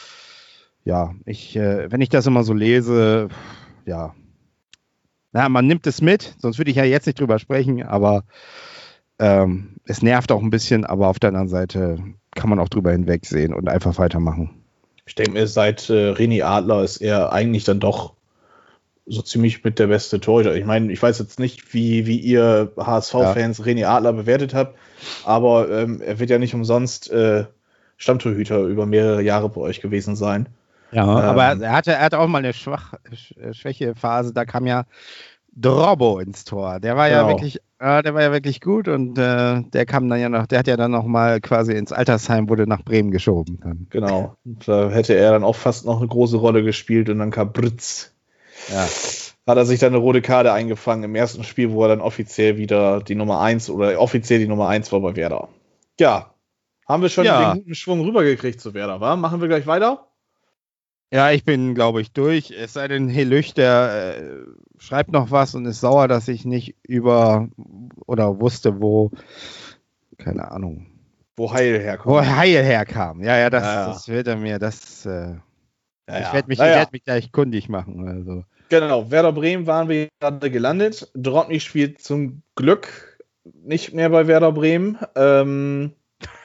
ja, ich, äh, wenn ich das immer so lese, ja, na, man nimmt es mit, sonst würde ich ja jetzt nicht drüber sprechen, aber ähm, es nervt auch ein bisschen, aber auf der anderen Seite kann man auch drüber hinwegsehen und einfach weitermachen. Ich denke mir, seit äh, René Adler ist er eigentlich dann doch so ziemlich mit der beste Torhüter. Ich meine, ich weiß jetzt nicht, wie, wie ihr H S V-Fans ja. René Adler bewertet habt, aber ähm, er wird ja nicht umsonst äh, Stammtorhüter über mehrere Jahre bei euch gewesen sein. Ja, ähm, aber er hatte, er hatte auch mal eine Schwach, Schwächephase, da kam ja Drobo ins Tor. Der war genau. ja wirklich, äh, der war ja wirklich gut und äh, der kam dann ja noch, der hat ja dann noch mal quasi ins Altersheim, wurde nach Bremen geschoben. Dann. Genau. Und da hätte er dann auch fast noch eine große Rolle gespielt und dann kam Britz. Ja. Hat er sich dann eine rote Karte eingefangen im ersten Spiel, wo er dann offiziell wieder die Nummer eins oder offiziell die Nummer eins war bei Werder. Ja, haben wir schon ja. den guten Schwung rübergekriegt zu Werder, wa? Machen wir gleich weiter? Ja, ich bin, glaube ich, durch. Es sei denn, Helüch, der äh, schreibt noch was und ist sauer, dass ich nicht über oder wusste, wo, keine Ahnung. Wo Heil herkam. Wo Heil herkam. Ja, ja, das, ja. das wird er mir, das... Äh, Ja, ich werde mich, naja. werd mich gleich kundig machen. Also. Genau, Werder Bremen waren wir gerade gelandet. Drobny spielt zum Glück nicht mehr bei Werder Bremen. Ähm,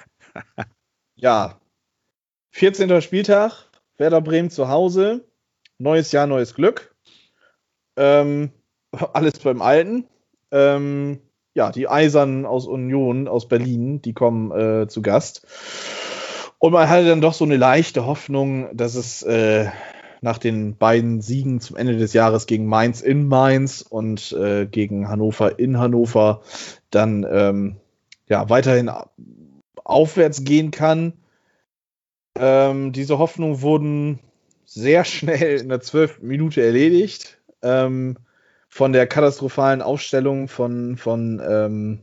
ja, vierzehnter Spieltag, Werder Bremen zu Hause. Neues Jahr, neues Glück. Ähm, alles beim Alten. Ähm, ja, die Eisernen aus Union, aus Berlin, die kommen äh, zu Gast. Und man hatte dann doch so eine leichte Hoffnung, dass es äh, nach den beiden Siegen zum Ende des Jahres gegen Mainz in Mainz und äh, gegen Hannover in Hannover dann ähm, ja, weiterhin aufwärts gehen kann. Ähm, diese Hoffnungen wurden sehr schnell in der zwölften Minute erledigt. Ähm, von der katastrophalen Aufstellung von, von ähm,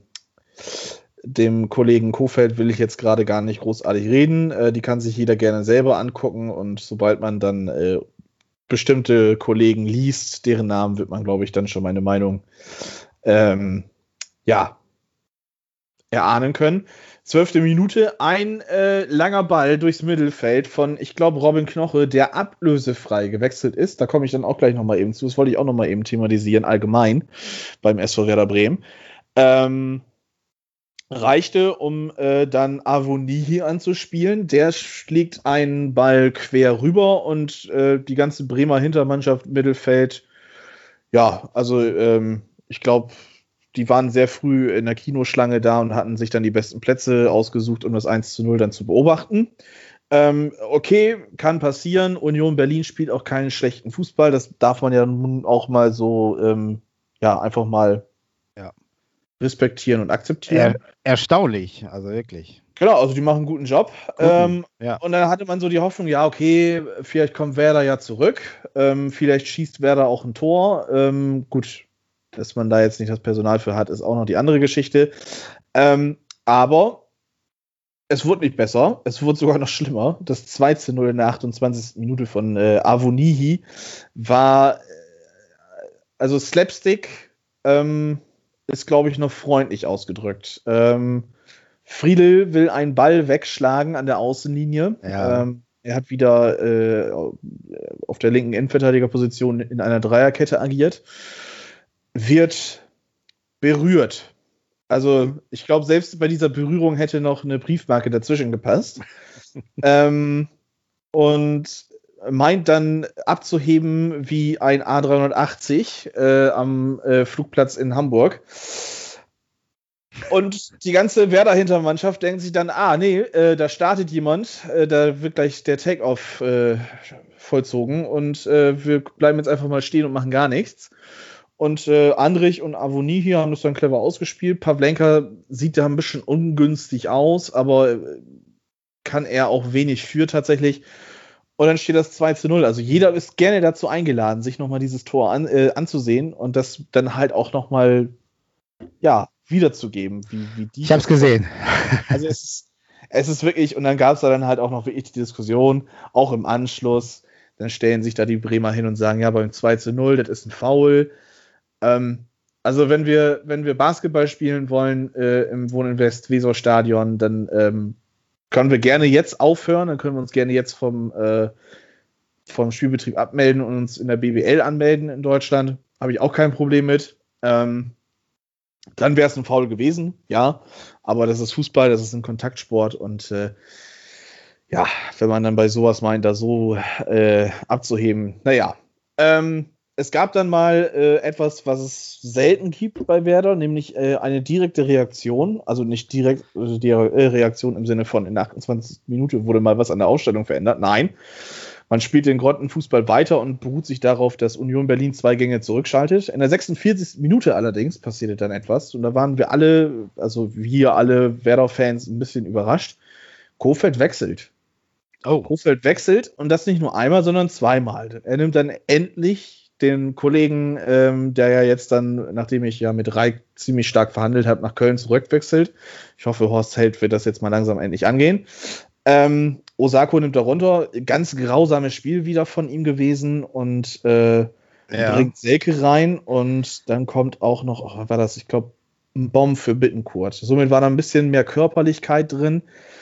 dem Kollegen Kofeld will ich jetzt gerade gar nicht großartig reden. Äh, die kann sich jeder gerne selber angucken und sobald man dann äh, bestimmte Kollegen liest, deren Namen wird man, glaube ich, dann schon meine Meinung ähm, ja erahnen können. Zwölfte Minute, ein äh, langer Ball durchs Mittelfeld von, ich glaube, Robin Knoche, der ablösefrei gewechselt ist. Da komme ich dann auch gleich nochmal eben zu. Das wollte ich auch nochmal eben thematisieren, allgemein beim S V Werder Bremen. Ähm, reichte, um äh, dann Avonihi anzuspielen. Der schlägt einen Ball quer rüber und äh, die ganze Bremer Hintermannschaft Mittelfeld, ja, also ähm, ich glaube, die waren sehr früh in der Kinoschlange da und hatten sich dann die besten Plätze ausgesucht, um das eins zu null dann zu beobachten. Ähm, okay, kann passieren. Union Berlin spielt auch keinen schlechten Fußball. Das darf man ja nun auch mal so, ähm, ja, einfach mal ja. respektieren und akzeptieren. Er, erstaunlich, also wirklich. Genau, also die machen einen guten Job. Ähm, ja. Und dann hatte man so die Hoffnung, ja, okay, vielleicht kommt Werder ja zurück. Ähm, vielleicht schießt Werder auch ein Tor. Ähm, gut, dass man da jetzt nicht das Personal für hat, ist auch noch die andere Geschichte. Ähm, aber es wurde nicht besser. Es wurde sogar noch schlimmer. Das zwei zu null in der achtundzwanzigsten Minute von äh, Avonihi war, äh, also Slapstick ähm, ist, glaube ich, noch freundlich ausgedrückt. Ähm, Friedl will einen Ball wegschlagen an der Außenlinie. Ja. Ähm, er hat wieder äh, auf der linken Innenverteidigerposition in einer Dreierkette agiert. Wird berührt. Also ich glaube, selbst bei dieser Berührung hätte noch eine Briefmarke dazwischen gepasst. ähm, und meint dann abzuheben wie ein A dreihundertachtzig äh, am äh, Flugplatz in Hamburg. Und die ganze Werder-Hintermannschaft denkt sich dann, ah, nee, äh, da startet jemand, äh, da wird gleich der Take-Off äh, vollzogen und äh, wir bleiben jetzt einfach mal stehen und machen gar nichts. Und äh, Andrich und Avonie hier haben das dann clever ausgespielt. Pavlenka sieht da ein bisschen ungünstig aus, aber kann er auch wenig für tatsächlich. Und dann steht das zwei zu null. Also jeder ist gerne dazu eingeladen, sich nochmal dieses Tor an, äh, anzusehen und das dann halt auch nochmal, ja, wiederzugeben. Wie, wie die ich hab's gesehen. Also es ist, es ist wirklich, und dann gab es da dann halt auch noch wirklich die Diskussion, auch im Anschluss. Dann stellen sich da die Bremer hin und sagen, ja, beim zwei zu null, das ist ein Foul. Ähm, also wenn wir, wenn wir Basketball spielen wollen äh, im Wohninvest-Weser-Stadion, dann ähm, können wir gerne jetzt aufhören, dann können wir uns gerne jetzt vom, äh, vom Spielbetrieb abmelden und uns in der B B L anmelden in Deutschland. Habe ich auch kein Problem mit. Ähm, dann wäre es ein Foul gewesen, ja. Aber das ist Fußball, das ist ein Kontaktsport und äh, ja, wenn man dann bei sowas meint, da so äh, abzuheben, naja. Ähm, es gab dann mal äh, etwas, was es selten gibt bei Werder, nämlich äh, eine direkte Reaktion, also nicht direkt äh, die äh, Reaktion im Sinne von in der achtundzwanzigsten Minute wurde mal was an der Ausstellung verändert. Nein, man spielt den Grottenfußball weiter und beruht sich darauf, dass Union Berlin zwei Gänge zurückschaltet. In der sechsundvierzigsten Minute allerdings passierte dann etwas und da waren wir alle, also wir alle Werder-Fans ein bisschen überrascht. Kohfeldt wechselt. Oh. Kohfeldt wechselt und das nicht nur einmal, sondern zweimal. Er nimmt dann endlich den Kollegen, ähm, der ja jetzt dann, nachdem ich ja mit Reik ziemlich stark verhandelt habe, nach Köln zurückwechselt. Ich hoffe, Horst Held wird das jetzt mal langsam endlich angehen. Ähm, Osako nimmt er runter. Ganz grausames Spiel wieder von ihm gewesen und äh, ja. bringt Selke rein und dann kommt auch noch, oh, was war das? Ich glaube, ein Bomb für Bittencourt. Somit war da ein bisschen mehr Körperlichkeit drin.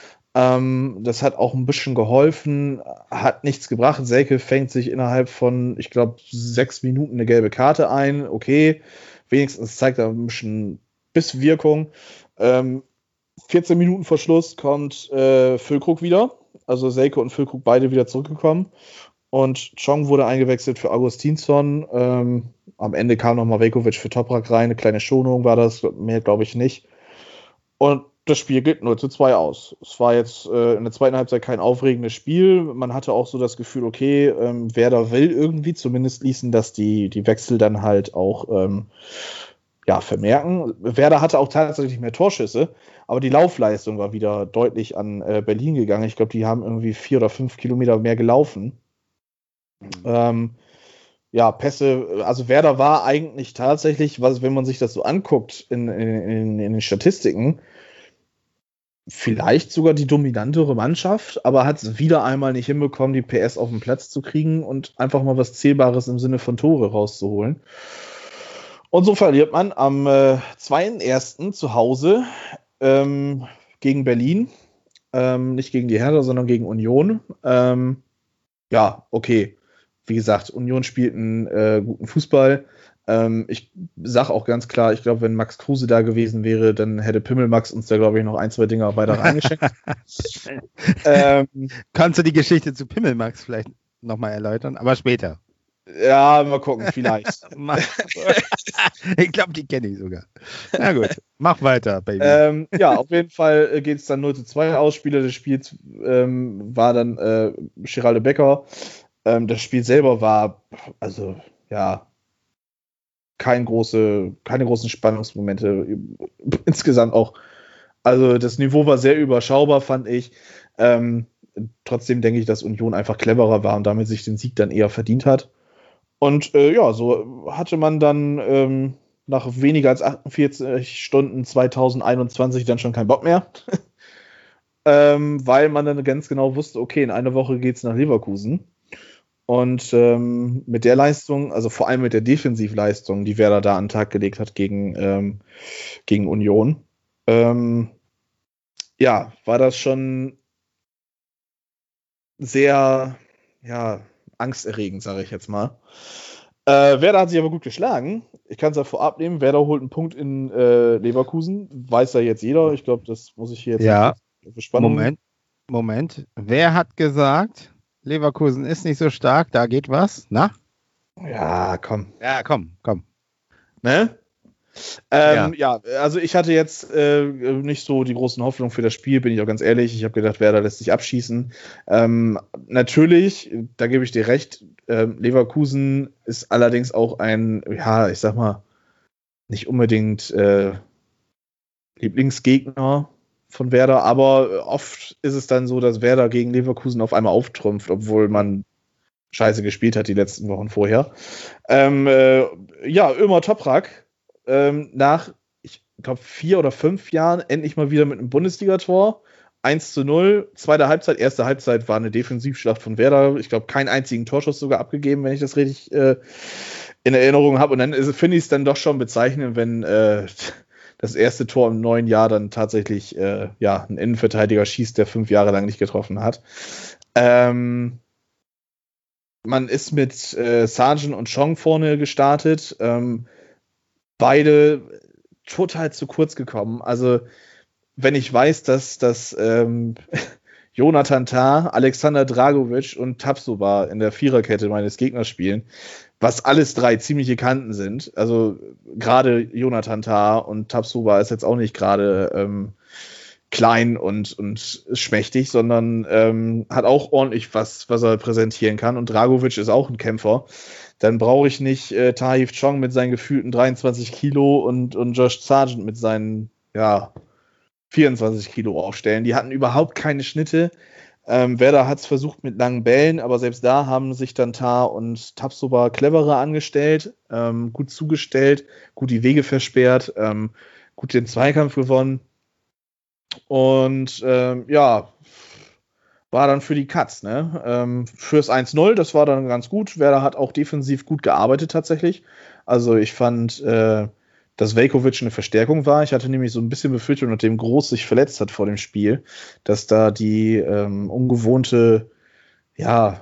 Ähm, das hat auch ein bisschen geholfen, hat nichts gebracht. Selke fängt sich innerhalb von, ich glaube, sechs Minuten eine gelbe Karte ein. Okay, wenigstens zeigt er ein bisschen Bisswirkung. Ähm, vierzehn Minuten vor Schluss kommt äh, Füllkrug wieder. Also Selke und Füllkrug beide wieder zurückgekommen. Und Chong wurde eingewechselt für Augustinsson. Ähm, am Ende kam nochmal Veljković für Toprak rein. Eine kleine Schonung war das, mehr glaube ich nicht. Und das Spiel geht null zu zwei aus. Es war jetzt äh, in der zweiten Halbzeit kein aufregendes Spiel. Man hatte auch so das Gefühl, okay, ähm, Werder will irgendwie, zumindest ließen das die, die Wechsel dann halt auch ähm, ja, vermerken. Werder hatte auch tatsächlich mehr Torschüsse, aber die Laufleistung war wieder deutlich an äh, Berlin gegangen. Ich glaube, die haben irgendwie vier oder fünf Kilometer mehr gelaufen. Mhm. Ähm, ja, Pässe, also Werder war eigentlich tatsächlich, was, wenn man sich das so anguckt in, in, in den Statistiken, vielleicht sogar die dominantere Mannschaft, aber hat es wieder einmal nicht hinbekommen, die P S auf den Platz zu kriegen und einfach mal was Zählbares im Sinne von Tore rauszuholen. Und so verliert man am äh, zweiten ersten zu Hause ähm, gegen Berlin. Ähm, nicht gegen die Hertha, sondern gegen Union. Ähm, ja, okay. Wie gesagt, Union spielt einen äh, guten Fußball. Ähm, ich sage auch ganz klar, ich glaube, wenn Max Kruse da gewesen wäre, dann hätte Pimmelmax uns da, glaube ich, noch ein, zwei Dinger weiter reingeschickt. ähm, Kannst du die Geschichte zu Pimmelmax vielleicht nochmal erläutern? Aber später. Ja, mal gucken, vielleicht. Ich glaube, die kenne ich sogar. Na gut, mach weiter, Baby. Ähm, ja, auf jeden Fall geht es dann null zu zwei aus. Spieler des Spiels ähm, war dann äh, Geraldo Becker. Ähm, das Spiel selber war, also, ja, kein große, keine großen Spannungsmomente. Insgesamt auch, also das Niveau war sehr überschaubar, fand ich. Ähm, trotzdem denke ich, dass Union einfach cleverer war und damit sich den Sieg dann eher verdient hat. Und äh, ja, so hatte man dann ähm, nach weniger als achtundvierzig Stunden zweitausendeinundzwanzig dann schon keinen Bock mehr. ähm, weil man dann ganz genau wusste, okay, in einer Woche geht's nach Leverkusen. Und ähm, mit der Leistung, also vor allem mit der Defensivleistung, die Werder da an den Tag gelegt hat gegen, ähm, gegen Union, ähm, ja, war das schon sehr, ja, angsterregend, sage ich jetzt mal. Äh, Werder hat sich aber gut geschlagen. Ich kann es ja vorab nehmen. Werder holt einen Punkt in äh, Leverkusen. Weiß ja jetzt jeder. Ich glaube, das muss ich hier jetzt ja. Moment, Moment. Wer hat gesagt, Leverkusen ist nicht so stark, da geht was? Na? Ja, komm. Ja, komm, komm. Ne? Ähm, ja. ja, also ich hatte jetzt äh, nicht so die großen Hoffnungen für das Spiel, bin ich auch ganz ehrlich. Ich habe gedacht, Werder lässt sich abschießen. Ähm, natürlich, da gebe ich dir recht, äh, Leverkusen ist allerdings auch ein, ja, ich sag mal, nicht unbedingt äh, Lieblingsgegner von Werder, aber oft ist es dann so, dass Werder gegen Leverkusen auf einmal auftrumpft, obwohl man scheiße gespielt hat die letzten Wochen vorher. Ähm, äh, ja, Ömer Toprak ähm, nach, ich glaube, vier oder fünf Jahren endlich mal wieder mit einem Bundesligator. eins zu null, zweite Halbzeit, erste Halbzeit war eine Defensivschlacht von Werder. Ich glaube, keinen einzigen Torschuss sogar abgegeben, wenn ich das richtig äh, in Erinnerung habe. Und dann finde ich es dann doch schon bezeichnend, wenn äh, das erste Tor im neuen Jahr dann tatsächlich äh, ja, ein Innenverteidiger schießt, der fünf Jahre lang nicht getroffen hat. Ähm, man ist mit äh, Sargent und Chong vorne gestartet. Ähm, beide total zu kurz gekommen. Also, wenn ich weiß, dass, dass ähm, Jonathan Tah, Alexander Dragovic und Tapsoba in der Viererkette meines Gegners spielen, was alles drei ziemliche Kanten sind. Also gerade Jonathan Tah und Tapsoba ist jetzt auch nicht gerade ähm, klein und, und schmächtig, sondern ähm, hat auch ordentlich was, was er präsentieren kann. Und Dragovic ist auch ein Kämpfer. Dann brauche ich nicht äh, Tahith Chong mit seinen gefühlten dreiundzwanzig Kilo und, und Josh Sargent mit seinen ja, vierundzwanzig Kilo aufstellen. Die hatten überhaupt keine Schnitte. Ähm, Werder hat es versucht mit langen Bällen, aber selbst da haben sich dann Tah und Tapsoba cleverer angestellt, ähm, gut zugestellt, gut die Wege versperrt, ähm, gut den Zweikampf gewonnen. Und ähm, ja, war dann für die Katz, ne? Ähm, fürs eins null, das war dann ganz gut. Werder hat auch defensiv gut gearbeitet tatsächlich. Also ich fand, äh, dass Veljkovic eine Verstärkung war. Ich hatte nämlich so ein bisschen befürchtet, nachdem Groß sich verletzt hat vor dem Spiel, dass da die ähm, ungewohnte, ja,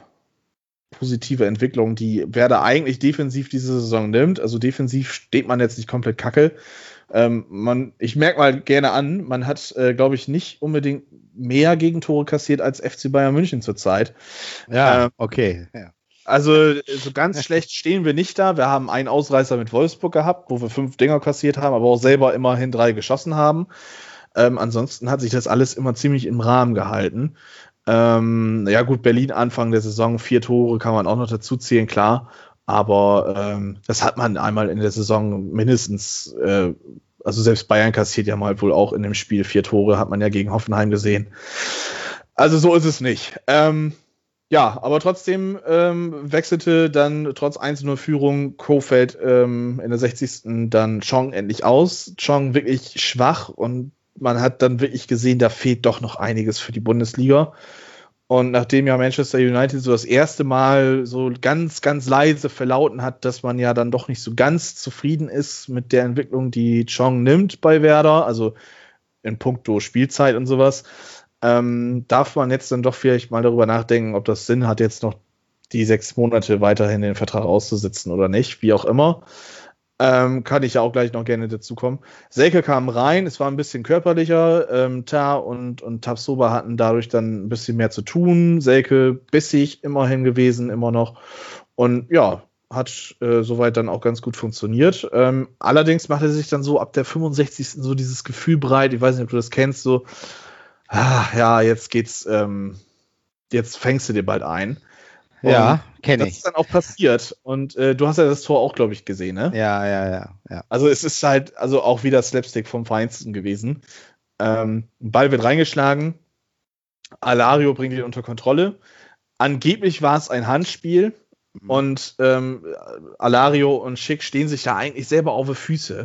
positive Entwicklung, die Werder eigentlich defensiv diese Saison nimmt. Also defensiv steht man jetzt nicht komplett kacke. Ähm, man, ich merke mal gerne an, man hat, äh, glaube ich, nicht unbedingt mehr Gegentore kassiert als F C Bayern München zurzeit. Ja, ähm, okay. Ja. Also so ganz schlecht stehen wir nicht da. Wir haben einen Ausreißer mit Wolfsburg gehabt, wo wir fünf Dinger kassiert haben, aber auch selber immerhin drei geschossen haben. Ähm, ansonsten hat sich das alles immer ziemlich im Rahmen gehalten. Ähm, ja gut, Berlin Anfang der Saison, vier Tore kann man auch noch dazu zählen, klar. Aber ähm, das hat man einmal in der Saison mindestens, äh, also selbst Bayern kassiert ja mal wohl auch in dem Spiel vier Tore, hat man ja gegen Hoffenheim gesehen. Also so ist es nicht. Ähm, ja, aber trotzdem ähm, wechselte dann trotz eins null Führung Kofeld ähm, in der sechzigsten dann Chong endlich aus. Chong wirklich schwach und man hat dann wirklich gesehen, da fehlt doch noch einiges für die Bundesliga. Und nachdem ja Manchester United so das erste Mal so ganz, ganz leise verlauten hat, dass man ja dann doch nicht so ganz zufrieden ist mit der Entwicklung, die Chong nimmt bei Werder, also in puncto Spielzeit und sowas, ähm, darf man jetzt dann doch vielleicht mal darüber nachdenken, ob das Sinn hat, jetzt noch die sechs Monate weiterhin den Vertrag auszusitzen oder nicht, wie auch immer. Ähm, kann ich ja auch gleich noch gerne dazu kommen. Selke kam rein, es war ein bisschen körperlicher. Ähm, Tah und, und Tapsoba hatten dadurch dann ein bisschen mehr zu tun. Selke bissig immerhin gewesen, immer noch. Und ja, hat äh, soweit dann auch ganz gut funktioniert. Ähm, allerdings machte sich dann so ab der fünfundsechzigsten so dieses Gefühl breit, ich weiß nicht, ob du das kennst, so, ah, ja, jetzt geht's, ähm, jetzt fängst du dir bald ein. Und ja, kenne ich. Das ist dann auch passiert. Und äh, du hast ja das Tor auch, glaube ich, gesehen, ne? Ja, ja, ja, ja. Also es ist halt, also auch wieder Slapstick vom Feinsten gewesen. Ähm, Ball wird reingeschlagen. Alario bringt ihn unter Kontrolle. Angeblich war es ein Handspiel. Mhm. Und ähm, Alario und Schick stehen sich da eigentlich selber auf die Füße.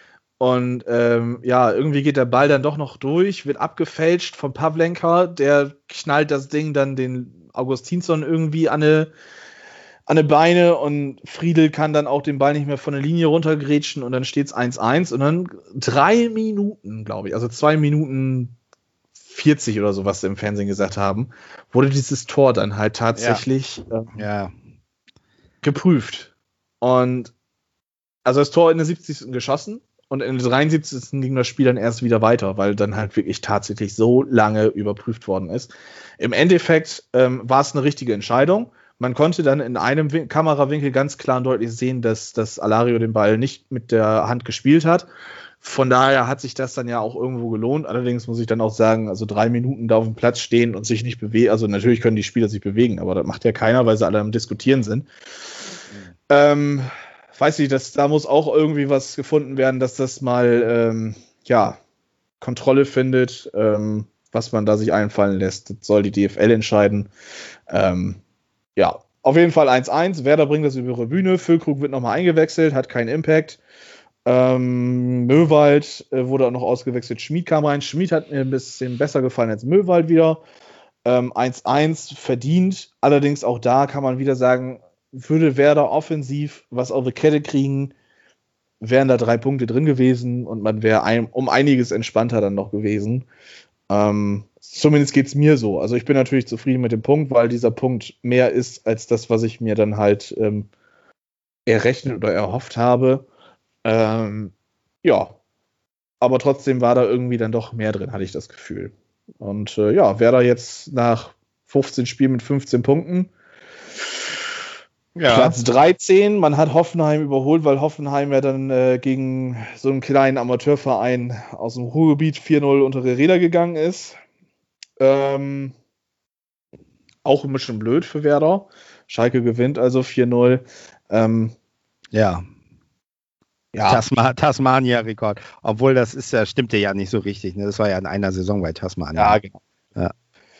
Und ähm, ja, irgendwie geht der Ball dann doch noch durch, wird abgefälscht von Pavlenka. Der knallt das Ding dann den Augustinsson irgendwie an eine, an eine Beine und Friedel kann dann auch den Ball nicht mehr von der Linie runtergrätschen und dann steht es eins eins und dann drei Minuten, glaube ich, also zwei Minuten vierzig oder so, was sie im Fernsehen gesagt haben, wurde dieses Tor dann halt tatsächlich ja. Ähm, ja. geprüft. Und also das Tor in der siebzigsten geschossen und in der dreiundsiebzigsten ging das Spiel dann erst wieder weiter, weil dann halt wirklich tatsächlich so lange überprüft worden ist. Im Endeffekt ähm, war es eine richtige Entscheidung. Man konnte dann in einem Win- Kamerawinkel ganz klar und deutlich sehen, dass, dass Alario den Ball nicht mit der Hand gespielt hat. Von daher hat sich das dann ja auch irgendwo gelohnt. Allerdings muss ich dann auch sagen, also drei Minuten da auf dem Platz stehen und sich nicht bewegen, also natürlich können die Spieler sich bewegen, aber das macht ja keiner, weil sie alle am Diskutieren sind. Mhm. Ähm, weiß ich, dass da muss auch irgendwie was gefunden werden, dass das mal, ähm, ja, Kontrolle findet, ähm, was man da sich einfallen lässt. Das soll die D F L entscheiden. Ähm, ja, auf jeden Fall eins eins. Werder bringt das über die Bühne. Füllkrug wird nochmal eingewechselt, hat keinen Impact. Ähm, Möwald äh, wurde auch noch ausgewechselt. Schmid kam rein. Schmid hat mir ein bisschen besser gefallen als Möwald wieder. Ähm, eins eins verdient. Allerdings auch da kann man wieder sagen, würde Werder offensiv was auf die Kette kriegen, wären da drei Punkte drin gewesen und man wäre ein, um einiges entspannter dann noch gewesen. Ähm, zumindest geht es mir so. Also ich bin natürlich zufrieden mit dem Punkt, weil dieser Punkt mehr ist als das, was ich mir dann halt ähm, errechnet oder erhofft habe. Ähm, ja, aber trotzdem war da irgendwie dann doch mehr drin, hatte ich das Gefühl. Und äh, ja, Werder jetzt nach fünfzehn Spielen mit fünfzehn Punkten. Ja. Platz dreizehn, man hat Hoffenheim überholt, weil Hoffenheim ja dann äh, gegen so einen kleinen Amateurverein aus dem Ruhrgebiet vier null unter die Räder gegangen ist. Ähm, auch ein bisschen blöd für Werder. Schalke gewinnt also vier null. Ähm, ja. Ja. Tasma- Tasmania-Rekord. Obwohl das ist ja, stimmte ja nicht so richtig. Ne? Das war ja in einer Saison bei Tasmania. Ja, genau. Ja.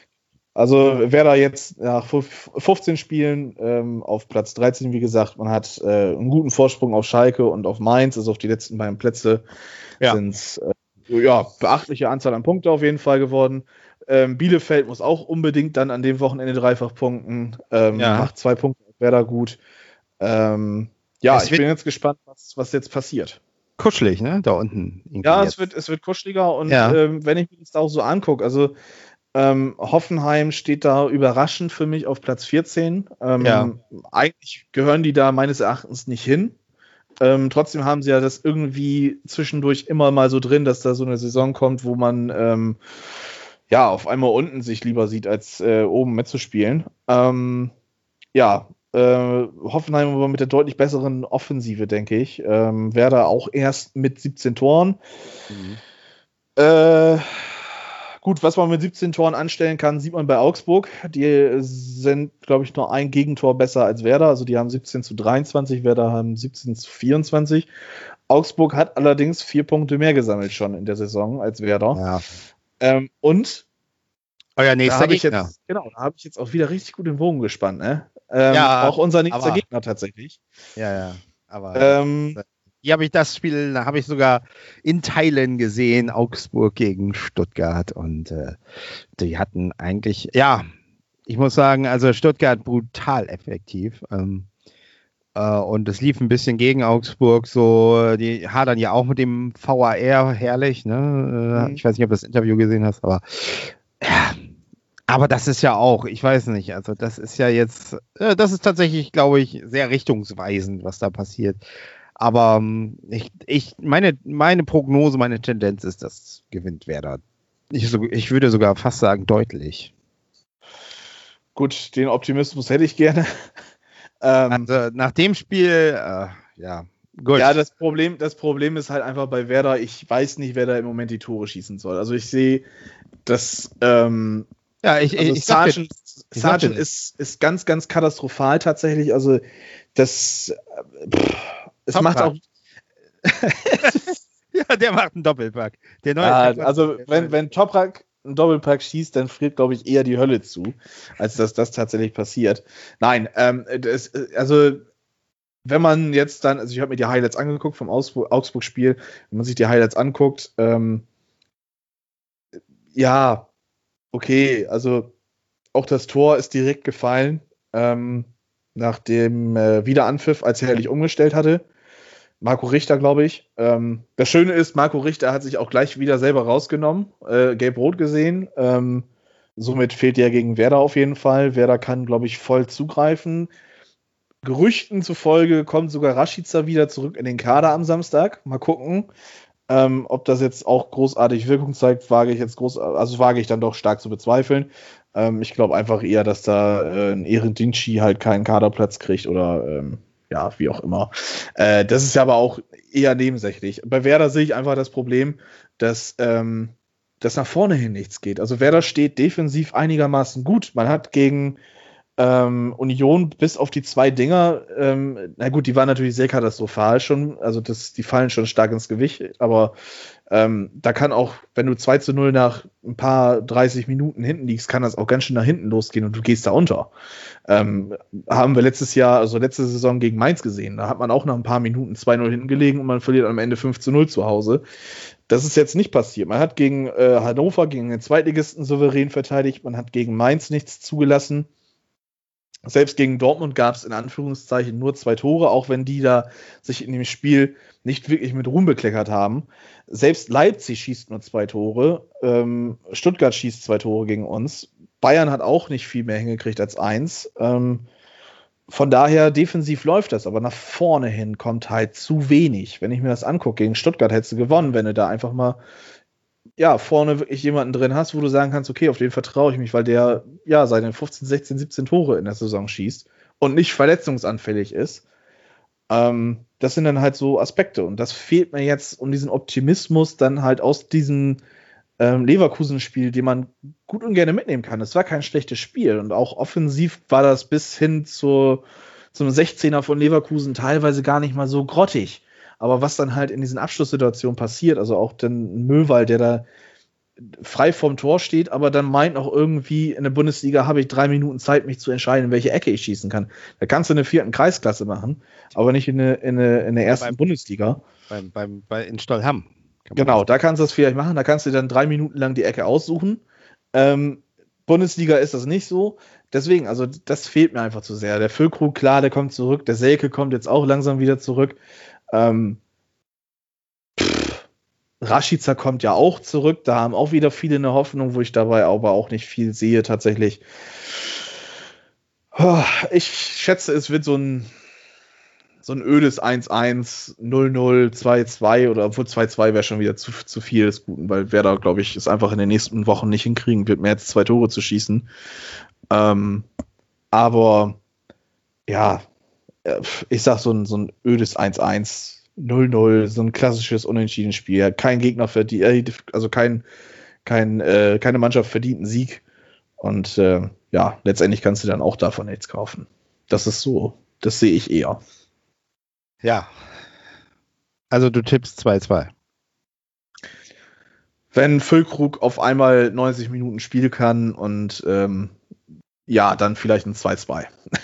Also Werder jetzt nach fünfzehn Spielen ähm, auf Platz dreizehn, wie gesagt, man hat äh, einen guten Vorsprung auf Schalke und auf Mainz, also auf die letzten beiden Plätze ja. sind es äh, ja, beachtliche Anzahl an Punkte auf jeden Fall geworden. Ähm, Bielefeld muss auch unbedingt dann an dem Wochenende dreifach punkten, ähm, ja. macht zwei Punkte auf Werder gut. Ähm, ja, es ich bin jetzt gespannt, was, was jetzt passiert. Kuschelig, ne? Da unten. Ja, es wird, es wird kuscheliger und ja. ähm, wenn ich mir das auch so angucke, also Ähm, Hoffenheim steht da überraschend für mich auf Platz vierzehn. Ähm, ja. Eigentlich gehören die da meines Erachtens nicht hin. Ähm, trotzdem haben sie ja das irgendwie zwischendurch immer mal so drin, dass da so eine Saison kommt, wo man ähm, ja auf einmal unten sich lieber sieht, als äh, oben mitzuspielen. Ähm, ja, äh, Hoffenheim aber mit der deutlich besseren Offensive, denke ich. Ähm, Werder auch erst mit siebzehn Toren. Mhm. Äh, Gut, was man mit siebzehn Toren anstellen kann, sieht man bei Augsburg. Die sind, glaube ich, nur ein Gegentor besser als Werder. Also die haben siebzehn zu dreiundzwanzig, Werder haben siebzehn zu vierundzwanzig. Augsburg hat allerdings vier Punkte mehr gesammelt schon in der Saison als Werder. Ja. Ähm, und euer nächster da Gegner. Jetzt, genau, da habe ich jetzt auch wieder richtig gut den Bogen gespannt. Ne? Ähm, ja, auch unser nächster aber, Gegner tatsächlich. Ja, ja. Aber ähm, hier habe ich das Spiel, da habe ich sogar in Teilen gesehen, Augsburg gegen Stuttgart und äh, die hatten eigentlich, ja, ich muss sagen, also Stuttgart brutal effektiv ähm, äh, und es lief ein bisschen gegen Augsburg, so, die hadern ja auch mit dem V A R, herrlich, ne, äh, mhm. Ich weiß nicht, ob du das Interview gesehen hast, aber ja, aber das ist ja auch, ich weiß nicht, also das ist ja jetzt, äh, das ist tatsächlich, glaube ich, sehr richtungsweisend, was da passiert. Aber ich, ich, meine, meine Prognose, meine Tendenz ist, dass gewinnt Werder. Ich, ich würde sogar fast sagen, deutlich. Gut, den Optimismus hätte ich gerne. ähm, also nach dem Spiel, äh, ja, gut. Ja, das Problem, das Problem ist halt einfach bei Werder, ich weiß nicht, wer da im Moment die Tore schießen soll. Also ich sehe, dass ähm, ja, ich, also ich, Sargent, ich Sargent ist, ist ganz, ganz katastrophal tatsächlich. Also das pff, es Toprak. macht auch. Ja, der macht einen Doppelpack. Der neue ah, also, wenn, wenn Toprak einen Doppelpack schießt, dann friert, glaube ich, eher die Hölle zu, als dass das tatsächlich passiert. Nein, ähm, das, also, wenn man jetzt dann, also, ich habe mir die Highlights angeguckt vom Augsburg-Spiel, wenn man sich die Highlights anguckt, ähm, ja, okay, also, auch das Tor ist direkt gefallen, ähm, nach dem äh, Wiederanpfiff, als er herrlich umgestellt hatte. Marco Richter, glaube ich. Ähm, das Schöne ist, Marco Richter hat sich auch gleich wieder selber rausgenommen, äh, gelb-rot gesehen. Ähm, somit fehlt er gegen Werder auf jeden Fall. Werder kann, glaube ich, voll zugreifen. Gerüchten zufolge kommt sogar Rashica wieder zurück in den Kader am Samstag. Mal gucken. Ähm, ob das jetzt auch großartig Wirkung zeigt, wage ich jetzt groß, also wage ich dann doch stark zu bezweifeln. Ähm, ich glaube einfach eher, dass da äh, ein Eredinci halt keinen Kaderplatz kriegt oder ähm, ja, wie auch immer. Äh, das ist ja aber auch eher nebensächlich. Bei Werder sehe ich einfach das Problem, dass, ähm, dass nach vorne hin nichts geht. Also Werder steht defensiv einigermaßen gut. Man hat gegen ähm, Union bis auf die zwei Dinger, ähm, na gut, die waren natürlich sehr katastrophal schon, also das, die fallen schon stark ins Gewicht, aber ähm, da kann auch, wenn du zwei zu null nach ein paar dreißig Minuten hinten liegst, kann das auch ganz schön nach hinten losgehen und du gehst da unter. Ähm, haben wir letztes Jahr, also letzte Saison gegen Mainz gesehen, da hat man auch nach ein paar Minuten zwei null hinten gelegen und man verliert am Ende fünf zu null zu Hause. Das ist jetzt nicht passiert. Man hat gegen äh, Hannover, gegen den Zweitligisten souverän verteidigt, man hat gegen Mainz nichts zugelassen. Selbst gegen Dortmund gab es in Anführungszeichen nur zwei Tore, auch wenn die da sich in dem Spiel nicht wirklich mit Ruhm bekleckert haben. Selbst Leipzig schießt nur zwei Tore, ähm, Stuttgart schießt zwei Tore gegen uns. Bayern hat auch nicht viel mehr hingekriegt als eins. Ähm, von daher, defensiv läuft das, aber nach vorne hin kommt halt zu wenig. Wenn ich mir das angucke, gegen Stuttgart hättest du gewonnen, wenn du da einfach mal ja, vorne wirklich jemanden drin hast, wo du sagen kannst, okay, auf den vertraue ich mich, weil der ja seine fünfzehn, sechzehn, siebzehn Tore in der Saison schießt und nicht verletzungsanfällig ist. Ähm, das sind dann halt so Aspekte und das fehlt mir jetzt, um diesen Optimismus dann halt aus diesem ähm, Leverkusen-Spiel, den man gut und gerne mitnehmen kann. Es war kein schlechtes Spiel und auch offensiv war das bis hin zur, zum sechzehner von Leverkusen teilweise gar nicht mal so grottig. Aber was dann halt in diesen Abschlusssituationen passiert, also auch dann Möwald, der da frei vorm Tor steht, aber dann meint auch irgendwie, in der Bundesliga habe ich drei Minuten Zeit, mich zu entscheiden, in welche Ecke ich schießen kann. Da kannst du in der vierten Kreisklasse machen, aber nicht in der, in der, in der ersten ja, beim, Bundesliga. Beim, beim, bei, in Stollham. Genau, da kannst du das vielleicht machen, da kannst du dann drei Minuten lang die Ecke aussuchen. Ähm, Bundesliga ist das nicht so. Deswegen, also das fehlt mir einfach zu sehr. Der Füllkrug, klar, der kommt zurück, der Selke kommt jetzt auch langsam wieder zurück. Ähm, pff, Rashica kommt ja auch zurück, da haben auch wieder viele eine Hoffnung, wo ich dabei aber auch nicht viel sehe tatsächlich. Ich schätze, es wird so ein so ein ödes eins eins, null null, zwei zwei oder obwohl zwei zwei wäre schon wieder zu, zu viel des Guten, weil Werder, glaube ich, es einfach in den nächsten Wochen nicht hinkriegen wird, mehr als zwei Tore zu schießen. Ähm, aber ja, ich sag so ein, so ein ödes eins eins, null null, so ein klassisches Unentschieden-Spiel. Kein Gegner verdient, also kein, kein, äh, keine Mannschaft verdient einen Sieg. Und äh, ja, letztendlich kannst du dann auch davon nichts kaufen. Das ist so, das sehe ich eher. Ja. Also du tippst zwei zwei. Wenn Füllkrug auf einmal neunzig Minuten spielen kann und ähm, ja, dann vielleicht ein zwei zwei.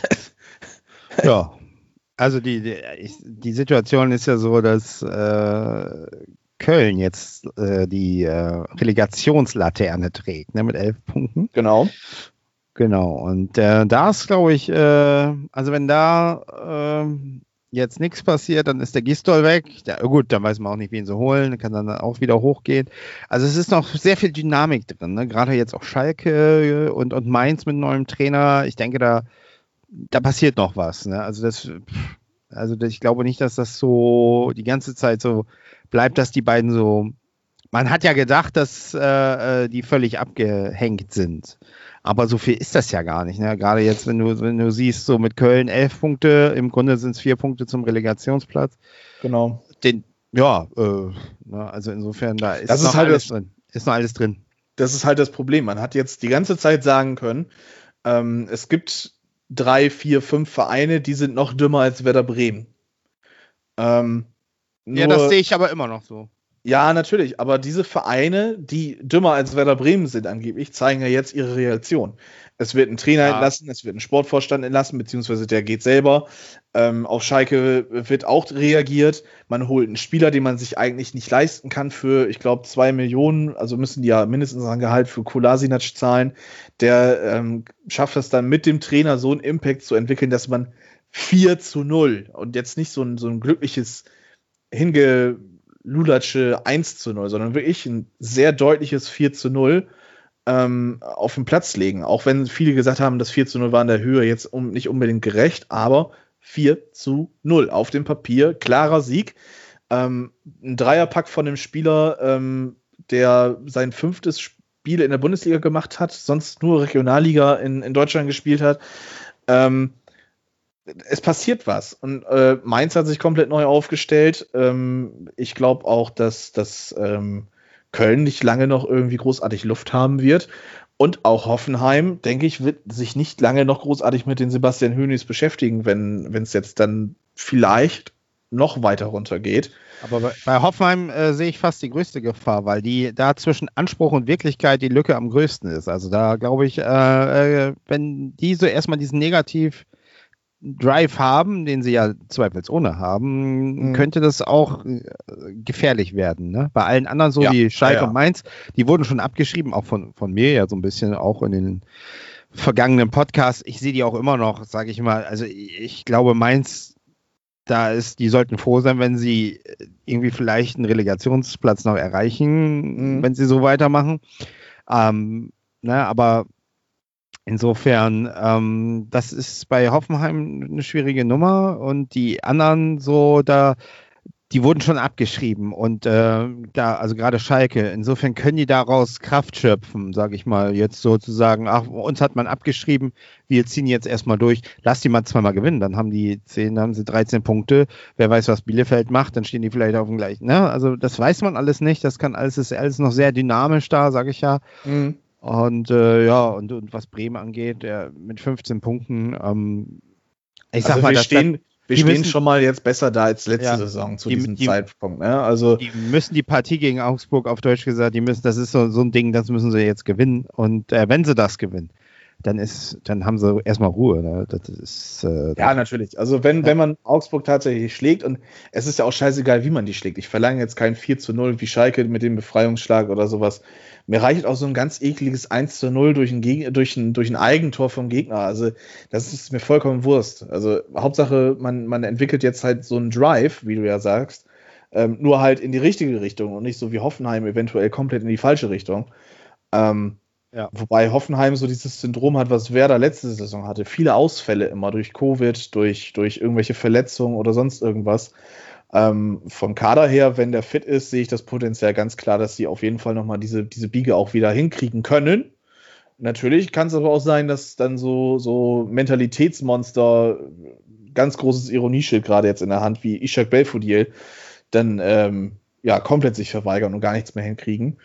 Ja. Also die, die, die Situation ist ja so, dass äh, Köln jetzt äh, die äh, Relegationslaterne trägt, ne, mit elf Punkten. Genau. Genau. Und äh, da ist, glaube ich, äh, also wenn da äh, jetzt nichts passiert, dann ist der Gistol weg. Ja, gut, dann weiß man auch nicht, wen sie holen. Kann dann auch wieder hochgehen. Also es ist noch sehr viel Dynamik drin. Ne? Gerade jetzt auch Schalke und, und Mainz mit neuem Trainer. Ich denke, da da passiert noch was. Ne? Also das, also das, ich glaube nicht, dass das so die ganze Zeit so bleibt, dass die beiden so. Man hat ja gedacht, dass äh, die völlig abgehängt sind. Aber so viel ist das ja gar nicht. Ne? Gerade jetzt, wenn du, wenn du siehst, so mit Köln elf Punkte, im Grunde sind es vier Punkte zum Relegationsplatz. Genau. Den, ja, äh, ne? Also insofern, da ist, das noch ist halt alles das, drin. Ist noch alles drin. Das ist halt das Problem. Man hat jetzt die ganze Zeit sagen können, ähm, es gibt drei, vier, fünf Vereine, die sind noch dümmer als Werder Bremen. Ähm, nur, ja, das sehe ich aber immer noch so. Ja, natürlich, aber diese Vereine, die dümmer als Werder Bremen sind angeblich, zeigen ja jetzt ihre Reaktion. Es wird ein Trainer ja. entlassen, es wird ein Sportvorstand entlassen, beziehungsweise der geht selber. Ähm, auf Schalke wird auch reagiert. Man holt einen Spieler, den man sich eigentlich nicht leisten kann für, ich glaube, zwei Millionen, also müssen die ja mindestens ein Gehalt für Kolasinac zahlen. Der ähm, schafft es dann mit dem Trainer so einen Impact zu entwickeln, dass man vier zu null und jetzt nicht so ein, so ein glückliches Hinge Lulatsche eins zu null, sondern wirklich ein sehr deutliches vier zu null ähm, auf den Platz legen. Auch wenn viele gesagt haben, das vier zu null war in der Höhe jetzt um, nicht unbedingt gerecht, aber vier zu null auf dem Papier, klarer Sieg. Ähm, ein Dreierpack von dem Spieler, ähm, der sein fünftes Spiele in der Bundesliga gemacht hat, sonst nur Regionalliga in, in Deutschland gespielt hat. Ähm, es passiert was. Und äh, Mainz hat sich komplett neu aufgestellt. Ähm, ich glaube auch, dass, dass ähm, Köln nicht lange noch irgendwie großartig Luft haben wird. Und auch Hoffenheim, denke ich, wird sich nicht lange noch großartig mit den Sebastian Hoeneß beschäftigen, wenn es jetzt dann vielleicht noch weiter runtergeht. Aber bei, bei Hoffenheim äh, sehe ich fast die größte Gefahr, weil die da zwischen Anspruch und Wirklichkeit die Lücke am größten ist. Also da glaube ich, äh, äh, wenn die so erstmal diesen Negativ-Drive haben, den sie ja zweifelsohne haben, mhm. könnte das auch äh, gefährlich werden. Ne? Bei allen anderen so, ja, wie Schalke ja, ja. und Mainz, die wurden schon abgeschrieben, auch von, von mir ja so ein bisschen, auch in den vergangenen Podcasts. Ich sehe die auch immer noch, sage ich mal. Also ich glaube, Mainz, da ist, die sollten froh sein, wenn sie irgendwie vielleicht einen Relegationsplatz noch erreichen, mhm. wenn sie so weitermachen. Ähm, ne, aber insofern, ähm, das ist bei Hoffenheim eine schwierige Nummer und die anderen so, da, die wurden schon abgeschrieben und äh, da, also gerade Schalke, insofern können die daraus Kraft schöpfen, sage ich mal, jetzt sozusagen, ach, uns hat man abgeschrieben, wir ziehen jetzt erstmal durch, lass die mal zweimal gewinnen, dann haben die zehn, dann haben sie dreizehn Punkte, wer weiß, was Bielefeld macht, dann stehen die vielleicht auf dem gleichen, ne? Also das weiß man alles nicht, das kann alles, ist alles noch sehr dynamisch da, sage ich ja. Mhm. Und äh, ja, und, und was Bremen angeht, der mit fünfzehn Punkten, ähm, ich sag also mal, wir das stehen Wir die stehen müssen, schon mal jetzt besser da als letzte ja, Saison zu die, diesem die, Zeitpunkt. Ne? Also die müssen die Partie gegen Augsburg, auf Deutsch gesagt, die müssen, das ist so, so ein Ding, das müssen sie jetzt gewinnen. Und äh, wenn sie das gewinnen, dann ist, dann haben sie erstmal Ruhe. Ne? Das ist, äh, ja, natürlich. Also wenn, ja. wenn man Augsburg tatsächlich schlägt, und es ist ja auch scheißegal, wie man die schlägt. Ich verlange jetzt kein vier zu null wie Schalke mit dem Befreiungsschlag oder sowas. Mir reicht auch so ein ganz ekliges eins zu null durch ein, Geg- durch ein, durch ein Eigentor vom Gegner. Also das ist mir vollkommen Wurst. Also Hauptsache, man, man entwickelt jetzt halt so einen Drive, wie du ja sagst, ähm, nur halt in die richtige Richtung und nicht so wie Hoffenheim eventuell komplett in die falsche Richtung. Ähm, ja. Wobei Hoffenheim so dieses Syndrom hat, was Werder letzte Saison hatte. Viele Ausfälle immer durch Covid, durch, durch irgendwelche Verletzungen oder sonst irgendwas. Ähm, vom Kader her, wenn der fit ist, sehe ich das Potenzial ganz klar, dass sie auf jeden Fall nochmal diese, diese Biege auch wieder hinkriegen können. Natürlich kann es aber auch sein, dass dann so, so Mentalitätsmonster, ganz großes Ironieschild gerade jetzt in der Hand, wie Ishak Belfodil, dann ähm, ja, komplett sich verweigern und gar nichts mehr hinkriegen.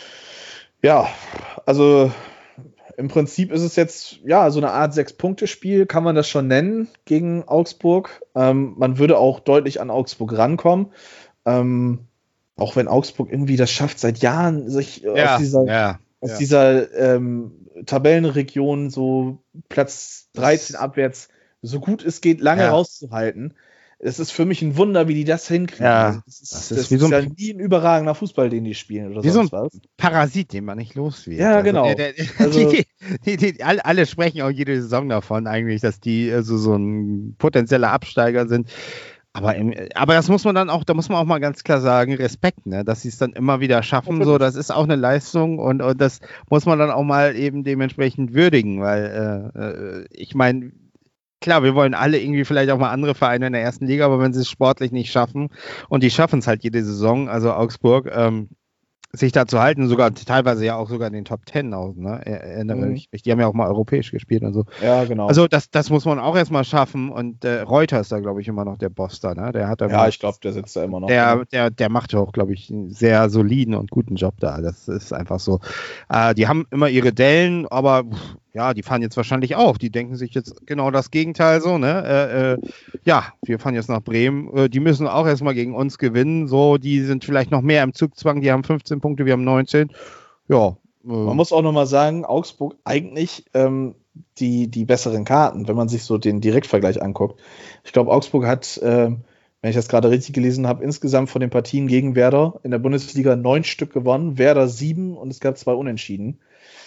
Ja, also im Prinzip ist es jetzt ja so eine Art Sechs-Punkte-Spiel, kann man das schon nennen, gegen Augsburg. Ähm, man würde auch deutlich an Augsburg rankommen. Ähm, auch wenn Augsburg irgendwie das schafft, seit Jahren sich ja, aus dieser, ja, aus ja. dieser ähm, Tabellenregion so Platz dreizehn abwärts so gut es geht lange ja. rauszuhalten. Es ist für mich ein Wunder, wie die das hinkriegen. Ja, also das ist, das ist, das wie ist so ein, ja nie ein überragender Fußball, den die spielen. Oder wie sonst so ein was. Parasit, den man nicht los wird. Ja, also, genau. Der, der, also, die, die, die, alle, alle sprechen auch jede Saison davon eigentlich, dass die also so ein potenzieller Absteiger sind. Aber, im, aber das muss man dann auch, da muss man auch mal ganz klar sagen, Respekt, ne, dass sie es dann immer wieder schaffen. So, das ist auch eine Leistung und, und das muss man dann auch mal eben dementsprechend würdigen, weil äh, ich meine, klar, wir wollen alle irgendwie vielleicht auch mal andere Vereine in der ersten Liga, aber wenn sie es sportlich nicht schaffen und die schaffen es halt jede Saison, also Augsburg, ähm, sich da zu halten, sogar teilweise ja auch sogar in den Top Ten aus, ne? Erinnere mhm. ich mich. Die haben ja auch mal europäisch gespielt und so. Ja, genau. Also das, das muss man auch erstmal schaffen und äh, Reuter ist da, glaube ich, immer noch der Boss da, ne? Der hat da ja, mal, ich glaube, der sitzt da immer noch. Der, der, der macht ja auch, glaube ich, einen sehr soliden und guten Job da. Das ist einfach so. Äh, die haben immer ihre Dellen, aber ja, die fahren jetzt wahrscheinlich auch. Die denken sich jetzt genau das Gegenteil so, ne? Äh, äh, ja, wir fahren jetzt nach Bremen. Äh, die müssen auch erstmal gegen uns gewinnen. So, die sind vielleicht noch mehr im Zugzwang. Die haben fünfzehn Punkte, wir haben neunzehn. Ja. Äh. Man muss auch nochmal sagen, Augsburg eigentlich ähm, die, die besseren Karten, wenn man sich so den Direktvergleich anguckt. Ich glaube, Augsburg hat, äh, wenn ich das gerade richtig gelesen habe, insgesamt von den Partien gegen Werder in der Bundesliga neun Stück gewonnen, Werder sieben und es gab zwei Unentschieden.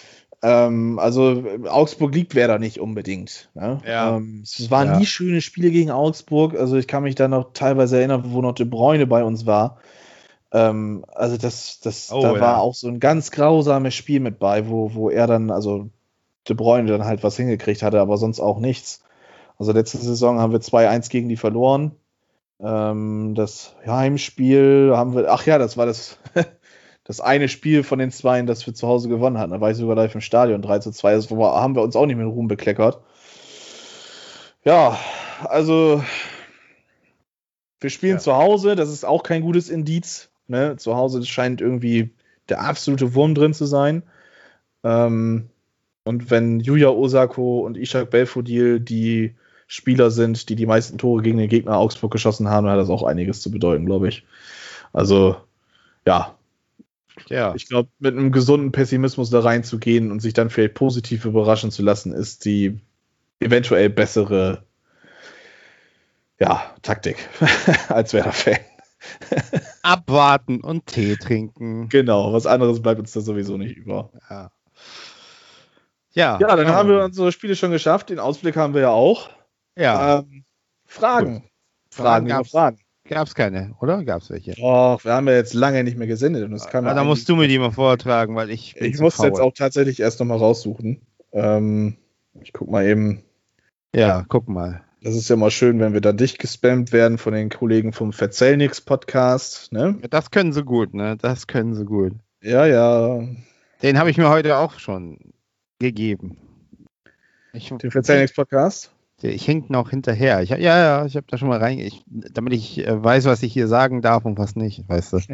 Ähm, also Augsburg liegt Werder nicht unbedingt. Ne? Ja. Ähm, es waren ja. nie schöne Spiele gegen Augsburg. Also ich kann mich da noch teilweise erinnern, wo noch De Bruyne bei uns war. Ähm, also das, das, oh, da ja. war auch so ein ganz grausames Spiel mit bei, wo, wo er dann, also De Bruyne dann halt was hingekriegt hatte, aber sonst auch nichts. Also letzte Saison haben wir zwei eins gegen die verloren. Ähm, das Heimspiel haben wir, ach ja, das war das das eine Spiel von den Zweien, das wir zu Hause gewonnen hatten. Da war ich sogar live im Stadion, drei zu zwei. Das war, haben wir uns auch nicht mit Ruhm bekleckert. Ja, also wir spielen ja. zu Hause, das ist auch kein gutes Indiz. Ne? Zu Hause scheint irgendwie der absolute Wurm drin zu sein. Ähm, und wenn Yuya Osako und Ishak Belfodil die Spieler sind, die die meisten Tore gegen den Gegner Augsburg geschossen haben, dann hat das auch einiges zu bedeuten, glaube ich. Also, ja. ja. Ich glaube, mit einem gesunden Pessimismus da reinzugehen und sich dann vielleicht positiv überraschen zu lassen, ist die eventuell bessere ja, Taktik als Werder-Fan. Abwarten und Tee trinken. Genau, was anderes bleibt uns da sowieso nicht über. Ja, ja, ja dann haben wir unsere Spiele schon geschafft. Den Ausblick haben wir ja auch. Ja. Ähm, Fragen. Gut. Fragen, gab's, Fragen. Gab's keine, oder? Gab's welche? Doch, wir haben ja jetzt lange nicht mehr gesendet. Und das kann ja, da musst du mir die mal vortragen, weil ich bin Ich muss jetzt auch tatsächlich erst nochmal raussuchen. Ähm, ich guck mal eben. Ja, guck mal. Das ist ja mal schön, wenn wir da dicht gespammt werden von den Kollegen vom Verzähl nix Podcast. Ne? Das können sie gut, ne? Das können sie gut. Ja, ja. Den habe ich mir heute auch schon gegeben. Ich, den Verzähl nix Podcast? Ich hink noch hinterher. Ich, ja, ja, ich habe da schon mal rein, ich, damit ich äh, weiß, was ich hier sagen darf und was nicht, weißt du.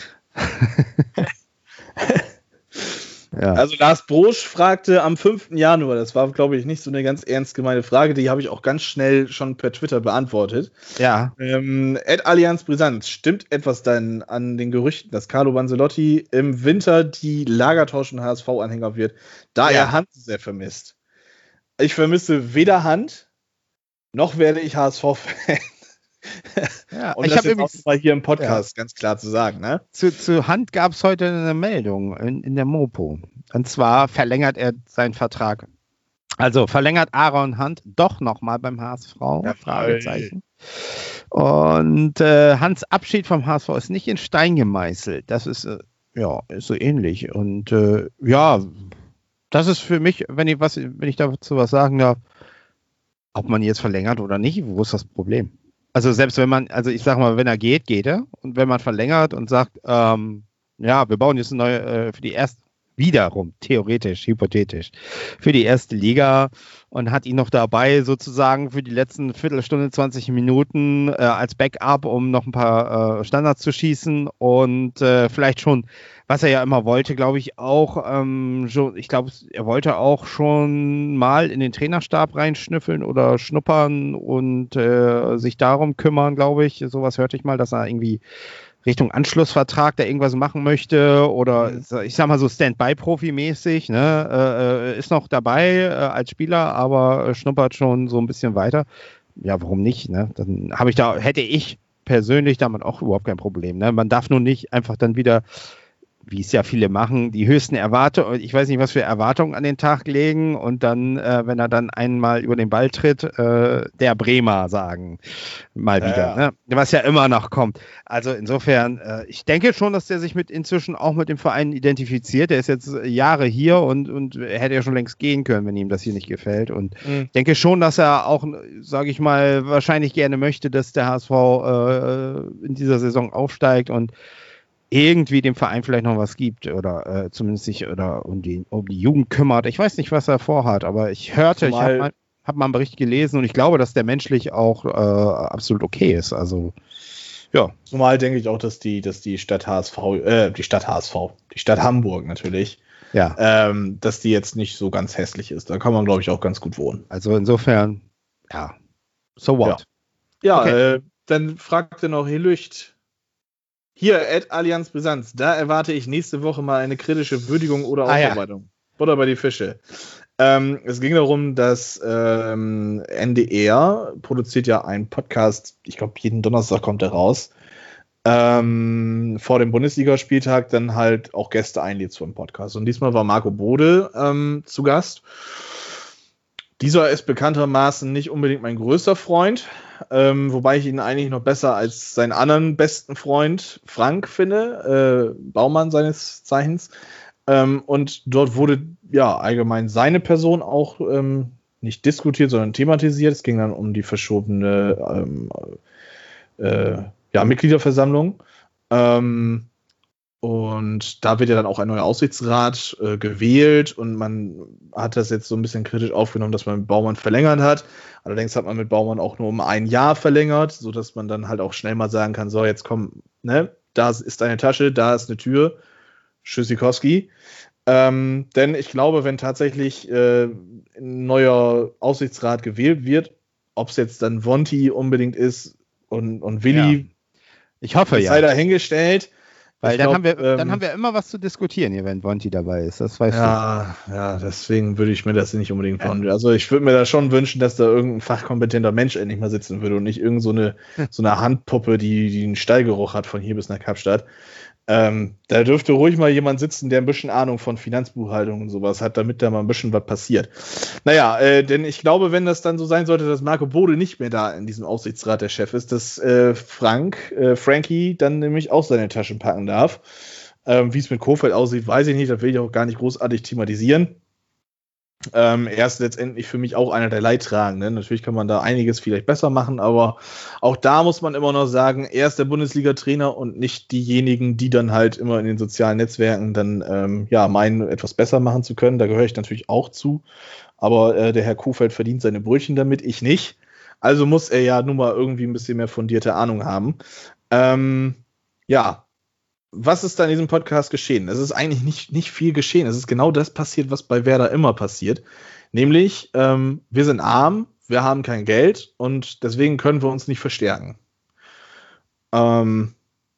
Ja. Also Lars Brosch fragte am fünften Januar, das war, glaube ich, nicht so eine ganz ernst gemeine Frage, die habe ich auch ganz schnell schon per Twitter beantwortet. Ja. Ähm, Ed Allianz Brisanz, stimmt etwas dann an den Gerüchten, dass Carlo Banzelotti im Winter die Lagertausch- und H S V-Anhänger wird, da ja. er Hand sehr vermisst? Ich vermisse weder Hand, noch werde ich H S V-Fan. Ja, und ich das jetzt übrigens, auch mal hier im Podcast ja. ganz klar zu sagen. Ne? Zu, zu Hand gab es heute eine Meldung in, in der Mopo. Und zwar verlängert er seinen Vertrag. Also verlängert Aaron Hand doch nochmal beim H S V. Ja, Fragezeichen. Und äh, Hans Abschied vom H S V ist nicht in Stein gemeißelt. Das ist, äh, ja, ist so ähnlich. Und äh, ja, das ist für mich, wenn ich, was, wenn ich dazu was sagen darf, ob man jetzt verlängert oder nicht, wo ist das Problem? Also selbst wenn man, also ich sag mal, wenn er geht, geht er. Und wenn man verlängert und sagt, ähm, ja, wir bauen jetzt eine neue, äh, für die erste, wiederum, theoretisch, hypothetisch, für die erste Liga und hat ihn noch dabei sozusagen für die letzten Viertelstunde, zwanzig Minuten äh, als Backup, um noch ein paar äh, Standards zu schießen und äh, vielleicht schon, was er ja immer wollte, glaube ich auch, ähm, schon, ich glaube, er wollte auch schon mal in den Trainerstab reinschnüffeln oder schnuppern und äh, sich darum kümmern, glaube ich. Sowas hörte ich mal, dass er irgendwie Richtung Anschlussvertrag da irgendwas machen möchte oder mhm. ich sag mal so Stand-by-Profi-mäßig, ne, äh, ist noch dabei äh, als Spieler, aber äh, schnuppert schon so ein bisschen weiter. Ja, warum nicht, ne? Dann habe ich da, hätte ich persönlich damit auch überhaupt kein Problem, ne? Man darf nur nicht einfach dann wieder, wie es ja viele machen, die höchsten Erwartungen, ich weiß nicht, was für Erwartungen an den Tag legen und dann, äh, wenn er dann einmal über den Ball tritt, äh, der Bremer sagen, mal wieder, ja, ja. Ne? Was ja immer noch kommt. Also insofern, äh, ich denke schon, dass der sich mit inzwischen auch mit dem Verein identifiziert. Der ist jetzt Jahre hier und, und hätte ja schon längst gehen können, wenn ihm das hier nicht gefällt. Und mhm. ich denke schon, dass er auch, sage ich mal, wahrscheinlich gerne möchte, dass der H S V äh, in dieser Saison aufsteigt und irgendwie dem Verein vielleicht noch was gibt oder äh, zumindest sich oder um die, um die Jugend kümmert. Ich weiß nicht, was er vorhat, aber ich hörte, Zumal, ich habe mal, hab mal einen Bericht gelesen und ich glaube, dass der menschlich auch äh, absolut okay ist. Also ja. Zumal denke ich auch, dass die, dass die Stadt H S V, äh, die Stadt H S V, die Stadt Hamburg natürlich, ja, ähm, dass die jetzt nicht so ganz hässlich ist. Da kann man, glaube ich, auch ganz gut wohnen. Also insofern, ja, so what? Ja, ja okay. äh, dann fragte noch Helücht. Hier, Ed Allianz Brisanz, da erwarte ich nächste Woche mal eine kritische Würdigung oder Aufarbeitung. Ah, ja. Butter bei die Fische. Ähm, es ging darum, dass ähm, N D R produziert ja einen Podcast, ich glaube jeden Donnerstag kommt der raus, ähm, vor dem Bundesligaspieltag dann halt auch Gäste einlädt zu einem Podcast. Und diesmal war Marco Bode ähm, zu Gast. Dieser ist bekanntermaßen nicht unbedingt mein größter Freund, ähm, wobei ich ihn eigentlich noch besser als seinen anderen besten Freund Frank finde, äh, Baumann seines Zeichens. Ähm, und dort wurde ja allgemein seine Person auch ähm, nicht diskutiert, sondern thematisiert. Es ging dann um die verschobene ähm, äh, ja, Mitgliederversammlung. Ähm, Und da wird ja dann auch ein neuer Aufsichtsrat äh, gewählt und man hat das jetzt so ein bisschen kritisch aufgenommen, dass man mit Baumann verlängert hat. Allerdings hat man mit Baumann auch nur um ein Jahr verlängert, sodass man dann halt auch schnell mal sagen kann, so jetzt komm, ne, da ist deine Tasche, da ist eine Tür, Tschüssikowski. Ähm, denn ich glaube, wenn tatsächlich äh, ein neuer Aufsichtsrat gewählt wird, ob es jetzt dann Vonti unbedingt ist und, und Willi, ja. Ich hoffe ja. sei dahingestellt. Weil dann, glaub, haben wir, ähm, dann haben wir immer was zu diskutieren hier, wenn Vonti dabei ist. Das weißt ja, du. Ja, deswegen würde ich mir das nicht unbedingt von. Ja. Also ich würde mir da schon wünschen, dass da irgendein fachkompetenter Mensch endlich mal sitzen würde und nicht irgend so eine, so eine Handpuppe, die, die einen Stallgeruch hat von hier bis nach Kapstadt. Ähm, da dürfte ruhig mal jemand sitzen, der ein bisschen Ahnung von Finanzbuchhaltung und sowas hat, damit da mal ein bisschen was passiert. Naja, äh, denn ich glaube, wenn das dann so sein sollte, dass Marco Bode nicht mehr da in diesem Aufsichtsrat der Chef ist, dass äh, Frank, äh, Frankie dann nämlich auch seine Taschen packen darf. Ähm, wie es mit Kofeld aussieht, weiß ich nicht, das will ich auch gar nicht großartig thematisieren. Ähm, er ist letztendlich für mich auch einer der Leidtragenden. Natürlich kann man da einiges vielleicht besser machen, aber auch da muss man immer noch sagen, er ist der Bundesliga-Trainer und nicht diejenigen, die dann halt immer in den sozialen Netzwerken dann ähm, ja meinen, etwas besser machen zu können. Da gehöre ich natürlich auch zu. Aber äh, der Herr Kofeld verdient seine Brötchen damit, ich nicht. Also muss er ja nun mal irgendwie ein bisschen mehr fundierte Ahnung haben. Ähm, ja, was ist da in diesem Podcast geschehen? Es ist eigentlich nicht, nicht viel geschehen. Es ist genau das passiert, was bei Werder immer passiert. Nämlich, ähm, wir sind arm, wir haben kein Geld und deswegen können wir uns nicht verstärken. Ähm,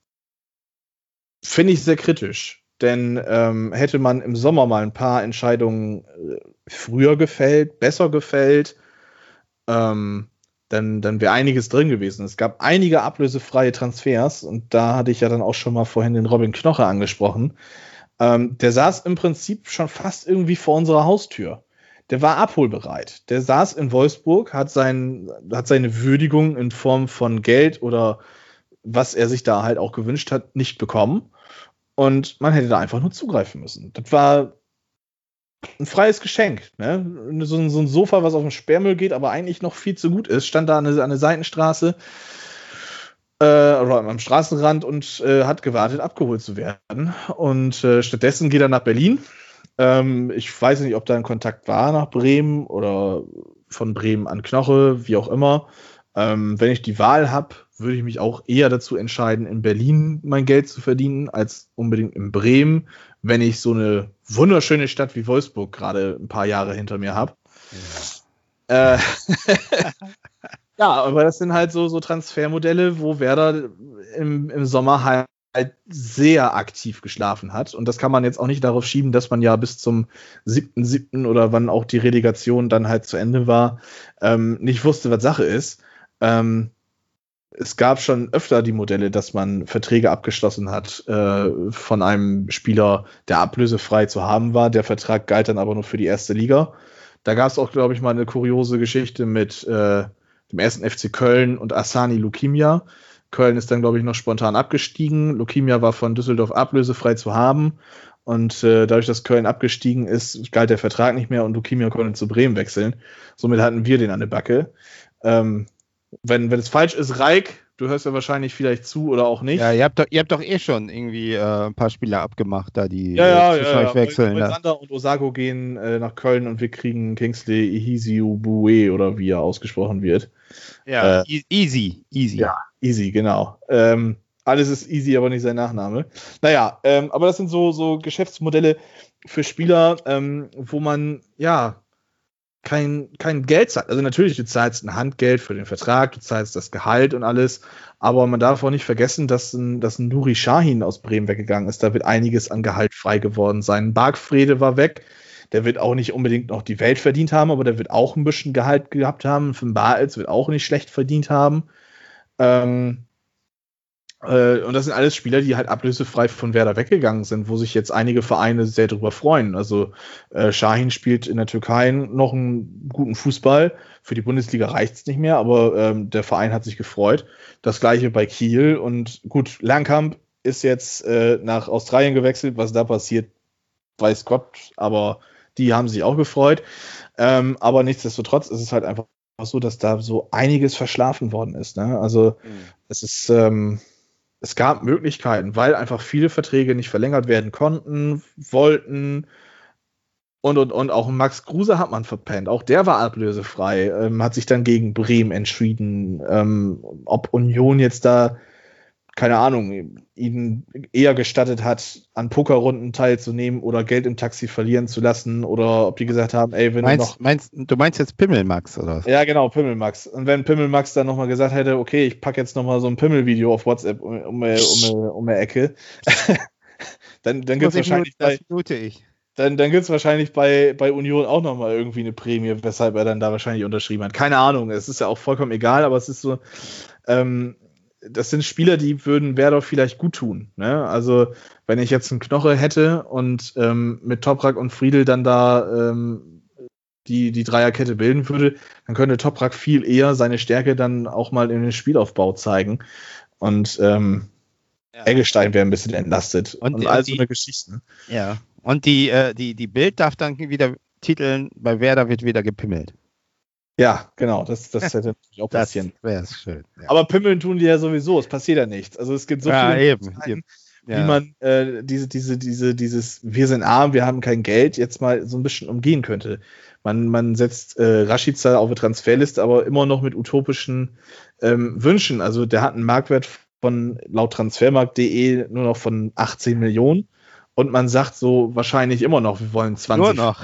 Finde ich sehr kritisch. Denn ähm, hätte man im Sommer mal ein paar Entscheidungen äh, früher gefällt, besser gefällt, ähm, dann, dann wäre einiges drin gewesen. Es gab einige ablösefreie Transfers und da hatte ich ja dann auch schon mal vorhin den Robin Knoche angesprochen. Ähm, der saß im Prinzip schon fast irgendwie vor unserer Haustür. Der war abholbereit. Der saß in Wolfsburg, hat, sein, hat seine Würdigung in Form von Geld oder was er sich da halt auch gewünscht hat, nicht bekommen. Und man hätte da einfach nur zugreifen müssen. Das war ein freies Geschenk, ne? So ein, so ein Sofa, was auf den Sperrmüll geht, aber eigentlich noch viel zu gut ist, stand da an der, an der Seitenstraße äh, oder am Straßenrand und äh, hat gewartet, abgeholt zu werden. Und äh, stattdessen geht er nach Berlin. Ähm, ich weiß nicht, ob da ein Kontakt war nach Bremen oder von Bremen an Knoche, wie auch immer. Ähm, wenn ich die Wahl habe, würde ich mich auch eher dazu entscheiden, in Berlin mein Geld zu verdienen, als unbedingt in Bremen, wenn ich so eine wunderschöne Stadt wie Wolfsburg gerade ein paar Jahre hinter mir habe. Ja. Äh, ja, aber das sind halt so, so Transfermodelle, wo Werder im, im Sommer halt, halt sehr aktiv geschlafen hat. Und das kann man jetzt auch nicht darauf schieben, dass man ja bis zum siebten siebten oder wann auch die Relegation dann halt zu Ende war, ähm, nicht wusste, was Sache ist. Ähm, Es gab schon öfter die Modelle, dass man Verträge abgeschlossen hat äh, von einem Spieler, der ablösefrei zu haben war. Der Vertrag galt dann aber nur für die erste Liga. Da gab es auch, glaube ich, mal eine kuriose Geschichte mit äh, dem ersten F C Köln und Asani Lukimia. Köln ist dann, glaube ich, noch spontan abgestiegen. Lukimia war von Düsseldorf ablösefrei zu haben. Und äh, dadurch, dass Köln abgestiegen ist, galt der Vertrag nicht mehr und Lukimia konnte zu Bremen wechseln. Somit hatten wir den an der Backe. Ähm, Wenn, wenn es falsch ist, Reik, du hörst ja wahrscheinlich vielleicht zu oder auch nicht. Ja, ihr habt doch, ihr habt doch eh schon irgendwie äh, ein paar Spieler abgemacht, da die ja, ja, äh, zwischen ja, euch ja. wechseln. Weil Sander und Osako gehen äh, nach Köln und wir kriegen Kingsley Ihisiubue oder wie er ausgesprochen wird. Ja, äh, easy, easy. Ja, easy, genau. Ähm, alles ist easy, aber nicht sein Nachname. Naja, ähm, aber das sind so, so Geschäftsmodelle für Spieler, ähm, wo man, ja, kein, kein Geld zahlt. Also natürlich, du zahlst ein Handgeld für den Vertrag, du zahlst das Gehalt und alles, aber man darf auch nicht vergessen, dass ein, dass ein Nuri Sahin aus Bremen weggegangen ist. Da wird einiges an Gehalt frei geworden sein. Bargfrede war weg. Der wird auch nicht unbedingt noch die Welt verdient haben, aber der wird auch ein bisschen Gehalt gehabt haben. Für den Barels wird auch nicht schlecht verdient haben. Ähm, äh, und das sind alles Spieler, die halt ablösefrei von Werder weggegangen sind, wo sich jetzt einige Vereine sehr darüber freuen. Also äh, Sahin spielt in der Türkei noch einen guten Fußball. Für die Bundesliga reicht es nicht mehr, aber ähm, der Verein hat sich gefreut. Das gleiche bei Kiel. Und gut, Langkamp ist jetzt äh, nach Australien gewechselt. Was da passiert, weiß Gott, aber die haben sich auch gefreut. Ähm, aber nichtsdestotrotz ist es halt einfach so, dass da so einiges verschlafen worden ist. Ne? Also mhm. es ist, ähm, es gab Möglichkeiten, weil einfach viele Verträge nicht verlängert werden konnten, wollten und, und, und. Auch Max Kruse hat man verpennt. Auch der war ablösefrei, ähm, hat sich dann gegen Bremen entschieden. Ähm, ob Union jetzt da, keine Ahnung, ihnen eher gestattet hat, an Pokerrunden teilzunehmen oder Geld im Taxi verlieren zu lassen oder ob die gesagt haben, ey, wenn meinst, du noch... Meinst, du meinst jetzt Pimmelmax, oder was? Ja, genau, Pimmelmax. Und wenn Pimmelmax dann nochmal gesagt hätte, okay, ich packe jetzt nochmal so ein Pimmelvideo auf WhatsApp um, um, um, um, um die Ecke, dann, dann gibt es wahrscheinlich bei... ich. Dann, dann gibt es wahrscheinlich bei, bei Union auch nochmal irgendwie eine Prämie, weshalb er dann da wahrscheinlich unterschrieben hat. Keine Ahnung, es ist ja auch vollkommen egal, aber es ist so... Ähm, das sind Spieler, die würden Werder vielleicht gut tun. Ne? Also, wenn ich jetzt einen Knoche hätte und ähm, mit Toprak und Friedl dann da ähm, die, die Dreierkette bilden würde, dann könnte Toprak viel eher seine Stärke dann auch mal in den Spielaufbau zeigen. Und ähm, ja. Eggestein wäre ein bisschen entlastet. Und, und und all die, so eine Geschichte. Ja, und die, äh, die, die Bild darf dann wieder titeln, bei Werder wird wieder gepimmelt. Ja, genau, das, das hätte natürlich auch passieren. Das wäre schön. Ja. Aber pimmeln tun die ja sowieso, es passiert ja nichts. Also es gibt so ja, viele eben. Möglichkeiten, Ja. wie man äh, diese, diese, diese, dieses wir sind arm, wir haben kein Geld, jetzt mal so ein bisschen umgehen könnte. Man, man setzt äh, Rashica auf eine Transferliste, aber immer noch mit utopischen ähm, Wünschen. Also der hat einen Marktwert von laut Transfermarkt punkt de nur noch von achtzehn Millionen. Und man sagt so wahrscheinlich immer noch, wir wollen zwanzig. Nur noch.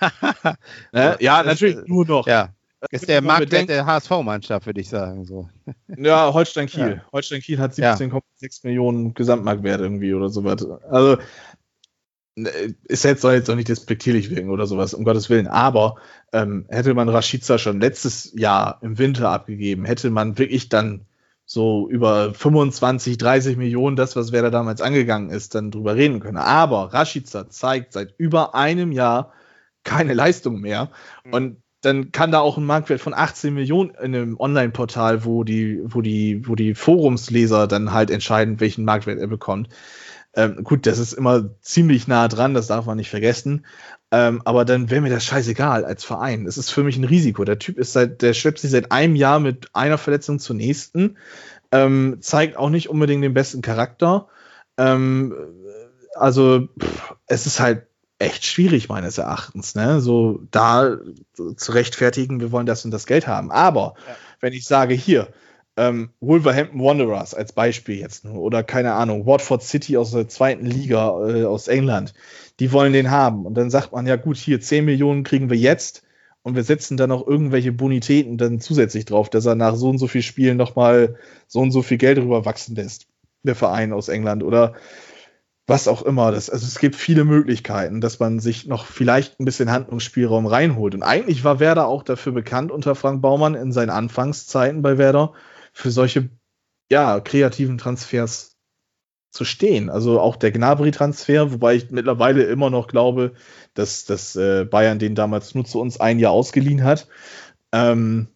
ne? Ja, das, natürlich nur noch. Ja. Ist der Marktwert der H S V-Mannschaft, würde ich sagen. So. Ja, Holstein Kiel. Ja. Holstein Kiel hat siebzehn Komma sechs ja. Millionen Gesamtmarktwert irgendwie oder sowas. Also ist jetzt, soll jetzt auch nicht despektierlich wirken oder sowas, um Gottes Willen. Aber ähm, hätte man Rashica schon letztes Jahr im Winter abgegeben, hätte man wirklich dann so über fünfundzwanzig, dreißig Millionen, das, was Werder damals angegangen ist, dann drüber reden können. Aber Rashica zeigt seit über einem Jahr keine Leistung mehr. Mhm. Und dann kann da auch ein Marktwert von achtzehn Millionen in einem Online-Portal, wo die, wo die, wo die Forumsleser dann halt entscheiden, welchen Marktwert er bekommt. Ähm, gut, das ist immer ziemlich nah dran, das darf man nicht vergessen. Ähm, aber dann wäre mir das scheißegal als Verein. Es ist für mich ein Risiko. Der Typ ist seit, der schleppt sich seit einem Jahr mit einer Verletzung zur nächsten, ähm, zeigt auch nicht unbedingt den besten Charakter. Ähm, also, pff, es ist halt echt schwierig meines Erachtens, ne? So da zu rechtfertigen, wir wollen das und das Geld haben. Aber ja. wenn ich sage, hier, ähm, Wolverhampton Wanderers als Beispiel jetzt nur, oder keine Ahnung, Watford City aus der zweiten Liga äh, aus England, die wollen den haben. Und dann sagt man, ja gut, hier zehn Millionen kriegen wir jetzt und wir setzen dann noch irgendwelche Bonitäten dann zusätzlich drauf, dass er nach so und so viel Spielen nochmal so und so viel Geld rüberwachsen lässt, der Verein aus England oder was auch immer. Das, also es gibt viele Möglichkeiten, dass man sich noch vielleicht ein bisschen Handlungsspielraum reinholt. Und eigentlich war Werder auch dafür bekannt, unter Frank Baumann in seinen Anfangszeiten bei Werder, für solche ja, kreativen Transfers zu stehen. Also auch der Gnabry-Transfer, wobei ich mittlerweile immer noch glaube, dass, dass äh, Bayern den damals nur zu uns ein Jahr ausgeliehen hat. Ähm,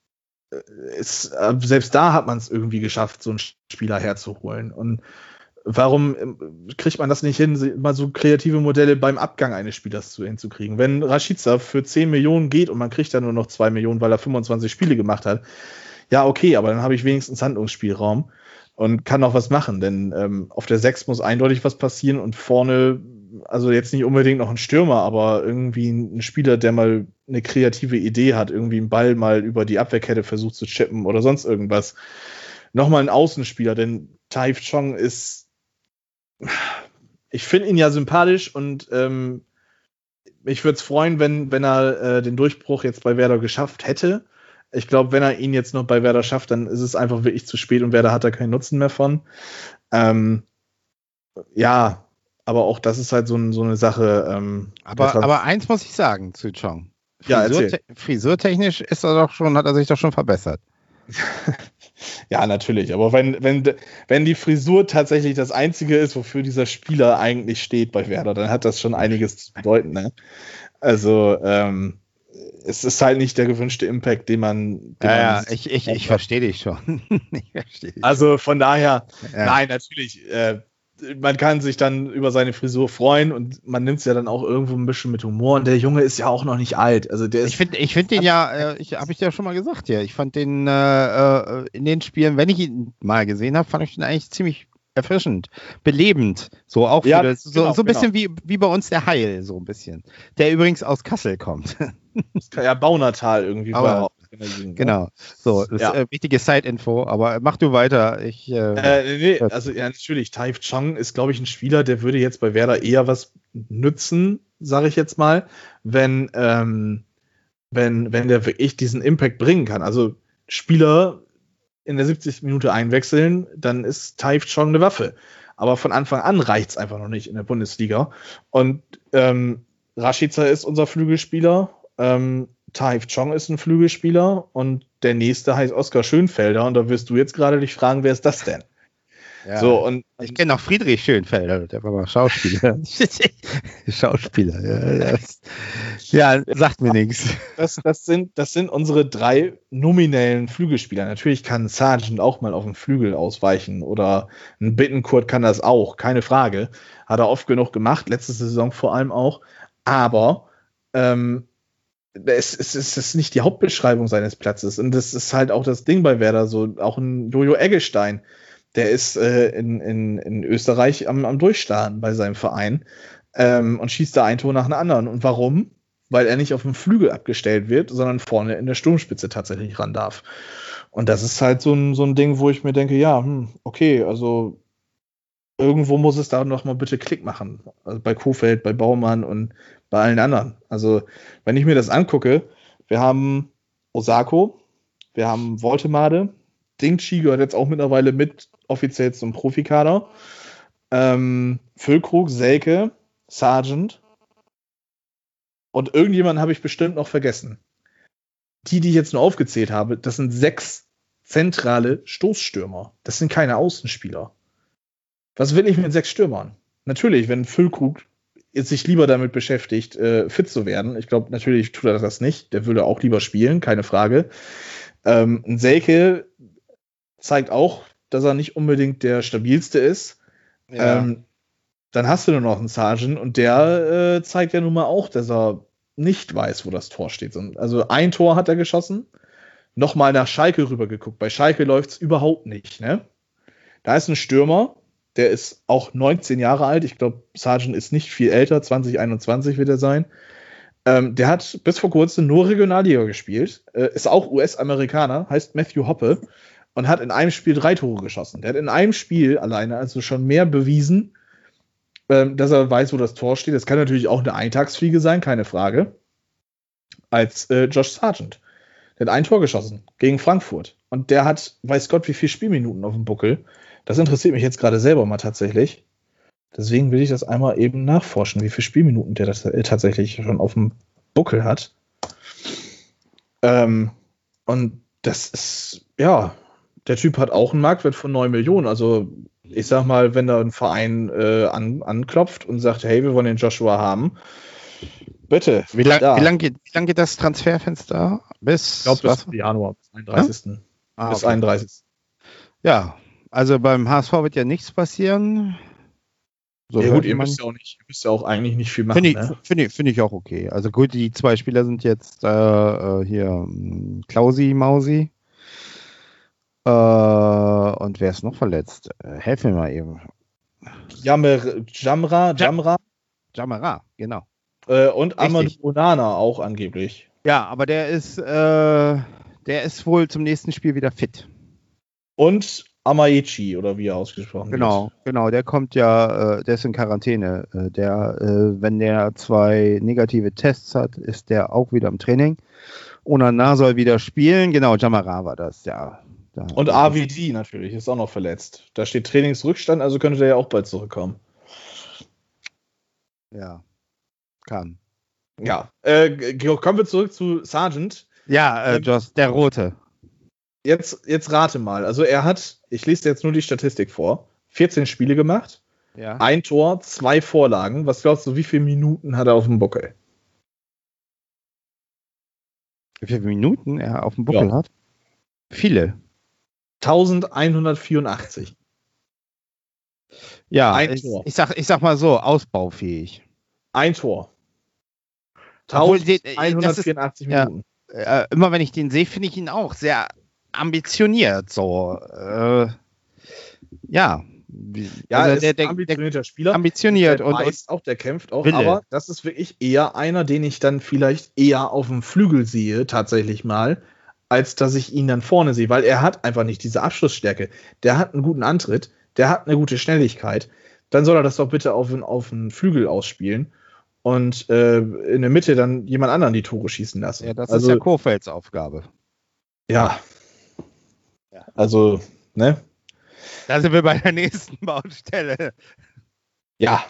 ist, äh, selbst da hat man es irgendwie geschafft, so einen Spieler herzuholen. Und warum kriegt man das nicht hin, mal so kreative Modelle beim Abgang eines Spielers zu, hinzukriegen? Wenn Rashica für zehn Millionen geht und man kriegt dann nur noch zwei Millionen, weil er fünfundzwanzig Spiele gemacht hat, ja, okay, aber dann habe ich wenigstens Handlungsspielraum und kann noch was machen, denn ähm, auf der sechs muss eindeutig was passieren und vorne, also jetzt nicht unbedingt noch ein Stürmer, aber irgendwie ein Spieler, der mal eine kreative Idee hat, irgendwie einen Ball mal über die Abwehrkette versucht zu chippen oder sonst irgendwas. Nochmal ein Außenspieler, denn Taif Chong ist, ich finde ihn ja sympathisch und ähm, mich würde es freuen, wenn, wenn er äh, den Durchbruch jetzt bei Werder geschafft hätte. Ich glaube, wenn er ihn jetzt noch bei Werder schafft, dann ist es einfach wirklich zu spät und Werder hat da keinen Nutzen mehr von. Ähm, ja, aber auch das ist halt so, so eine Sache. Ähm, aber, aber eins muss ich sagen zu Chong. Ja, Frisur, frisurtechnisch ist er doch schon, hat er sich doch schon verbessert. Ja, natürlich. Aber wenn, wenn, wenn die Frisur tatsächlich das Einzige ist, wofür dieser Spieler eigentlich steht bei Werder, dann hat das schon einiges zu bedeuten. Ne? Also, ähm, es ist halt nicht der gewünschte Impact, den man. Den ja, man ja, ich, ich, ich verstehe dich schon. ich versteh dich also von daher, ja. Nein, natürlich. Äh, man kann sich dann über seine Frisur freuen und man nimmt es ja dann auch irgendwo ein bisschen mit Humor. Und der Junge ist ja auch noch nicht alt. Also der ist, ich finde ich find den ja, äh, ich habe ich ja schon mal gesagt, ja. Ich fand den äh, in den Spielen, wenn ich ihn mal gesehen habe, fand ich den eigentlich ziemlich erfrischend, belebend. So auch Ja, für das, so, genau, so ein bisschen genau. wie, wie bei uns der Heil, so ein bisschen. Der übrigens aus Kassel kommt. Ja, Baunatal irgendwie Aber, war auch in der Jugend, ne? genau. So, das Ja. ist äh, wichtige Side-Info, aber mach du weiter. Ich, äh, Äh, nee, also ja, natürlich, Taif Chong ist, glaube ich, ein Spieler, der würde jetzt bei Werder eher was nützen, sage ich jetzt mal, wenn, ähm, wenn, wenn der wirklich diesen Impact bringen kann. Also Spieler in der siebzigsten Minute einwechseln, dann ist Taif Chong eine Waffe. Aber von Anfang an reicht es einfach noch nicht in der Bundesliga. Und ähm, Rashica ist unser Flügelspieler, ähm, Taif Chong ist ein Flügelspieler und der nächste heißt Oskar Schönfelder. Und da wirst du jetzt gerade dich fragen, wer ist das denn? ja, So, und, ich kenne noch Friedrich Schönfelder, der war mal Schauspieler. Schauspieler, ja, das, ja, sagt mir nichts. Das, das, sind, das sind unsere drei nominellen Flügelspieler. Natürlich kann Sargent auch mal auf den Flügel ausweichen oder ein Bittencourt kann das auch, keine Frage. Hat er oft genug gemacht, letzte Saison vor allem auch. Aber ähm, es, es, es ist nicht die Hauptbeschreibung seines Platzes. Und das ist halt auch das Ding bei Werder so. Auch ein Jojo Eggestein, der ist äh, in, in, in Österreich am, am Durchstarten bei seinem Verein ähm, und schießt da ein Tor nach dem anderen. Und warum? Weil er nicht auf dem Flügel abgestellt wird, sondern vorne in der Sturmspitze tatsächlich ran darf. Und das ist halt so ein, so ein Ding, wo ich mir denke, ja, hm, okay, also irgendwo muss es da noch mal bitte Klick machen. Also bei Kofeld, bei Baumann und bei allen anderen. Also wenn ich mir das angucke, wir haben Osako, wir haben Woltemade, Dingchi gehört jetzt auch mittlerweile mit offiziell zum Profikader, ähm, Füllkrug, Selke, Sargent und irgendjemanden habe ich bestimmt noch vergessen. Die, die ich jetzt nur aufgezählt habe, das sind sechs zentrale Stoßstürmer. Das sind keine Außenspieler. Was will ich mit sechs Stürmern? Natürlich, wenn Füllkrug sich lieber damit beschäftigt, äh, fit zu werden. Ich glaube, natürlich tut er das nicht. Der würde auch lieber spielen, keine Frage. Ähm, ein Selke zeigt auch, dass er nicht unbedingt der stabilste ist. Ja. Ähm, dann hast du nur noch einen Sargent und der äh, zeigt ja nun mal auch, dass er nicht weiß, wo das Tor steht. Also ein Tor hat er geschossen, nochmal nach Schalke rübergeguckt. Bei Schalke läuft es überhaupt nicht. Ne? Da ist ein Stürmer, der ist auch neunzehn Jahre alt. Ich glaube, Sargent ist nicht viel älter, zwanzig einundzwanzig wird er sein. Ähm, der hat bis vor kurzem nur Regionalliga gespielt, äh, ist auch U S-Amerikaner, heißt Matthew Hoppe und hat in einem Spiel drei Tore geschossen. Der hat in einem Spiel alleine also schon mehr bewiesen, ähm, dass er weiß, wo das Tor steht. Das kann natürlich auch eine Eintagsfliege sein, keine Frage, als äh, Josh Sargent. Der hat ein Tor geschossen gegen Frankfurt. Und der hat, weiß Gott, wie viele Spielminuten auf dem Buckel. Das interessiert mich jetzt gerade selber mal tatsächlich. Deswegen will ich das einmal eben nachforschen, wie viele Spielminuten der das tatsächlich schon auf dem Buckel hat. Ähm, und das ist, ja, der Typ hat auch einen Marktwert von neun Millionen. Also ich sag mal, wenn da ein Verein äh, an, anklopft und sagt, hey, wir wollen den Joshua haben, bitte. Wie, lang, wie lange geht, wie lang geht das Transferfenster? Bis, ich glaube, bis Januar, bis einunddreißigsten Ja? Ah, bis okay. einunddreißigsten Ja, also beim H S V wird ja nichts passieren. So ja gut, ihr müsst ja, auch nicht, ihr müsst ja auch eigentlich nicht viel machen. Finde ich, ne? find ich, find ich auch okay. Also gut, die zwei Spieler sind jetzt äh, hier Klausi, Mausi. Äh, und wer ist noch verletzt? Äh, helf mir mal eben. Jammer, Jamra, Jamra. Jamara, genau. Äh, und Amadou Onana auch angeblich. Ja, aber der ist, äh, der ist wohl zum nächsten Spiel wieder fit. Und Amaechi, oder wie er ausgesprochen genau, wird. Genau, der kommt ja, äh, der ist in Quarantäne. Äh, der, äh, wenn der zwei negative Tests hat, ist der auch wieder im Training. Onana soll wieder spielen. Genau, Jamara war das, ja. Da und A V D natürlich, ist auch noch verletzt. Da steht Trainingsrückstand, also könnte der ja auch bald zurückkommen. Ja, kann. Ja, äh, kommen wir zurück zu Sargent. Ja, äh, Joss, der Rote. Jetzt, jetzt rate mal. Also er hat, ich lese dir jetzt nur die Statistik vor, vierzehn Spiele gemacht, ja. Ein Tor, zwei Vorlagen. Was glaubst du, wie viele Minuten hat er auf dem Buckel? Wie viele Minuten er auf dem Buckel ja. hat? Viele. elfhundertvierundachtzig Ja, Ein ich, Tor. Ich, sag, ich sag mal so, ausbaufähig. Ein Tor. elfhundertvierundachtzig Minuten. Ja, äh, immer wenn ich den sehe, finde ich ihn auch sehr ambitioniert. So, äh, ja, Ja, also er ist der, ein der, ambitionierter der Spieler. ambitioniert der und, weiß auch, der kämpft auch, Wille. aber das ist wirklich eher einer, den ich dann vielleicht eher auf dem Flügel sehe, tatsächlich mal, als dass ich ihn dann vorne sehe, weil er hat einfach nicht diese Abschlussstärke. Der hat einen guten Antritt, der hat eine gute Schnelligkeit. Dann soll er das doch bitte auf den, auf den Flügel ausspielen und äh, in der Mitte dann jemand anderen die Tore schießen lassen. Ja, das also, ist ja Kohfelds Aufgabe. Ja. Also, ne? Da sind wir bei der nächsten Baustelle. Ja.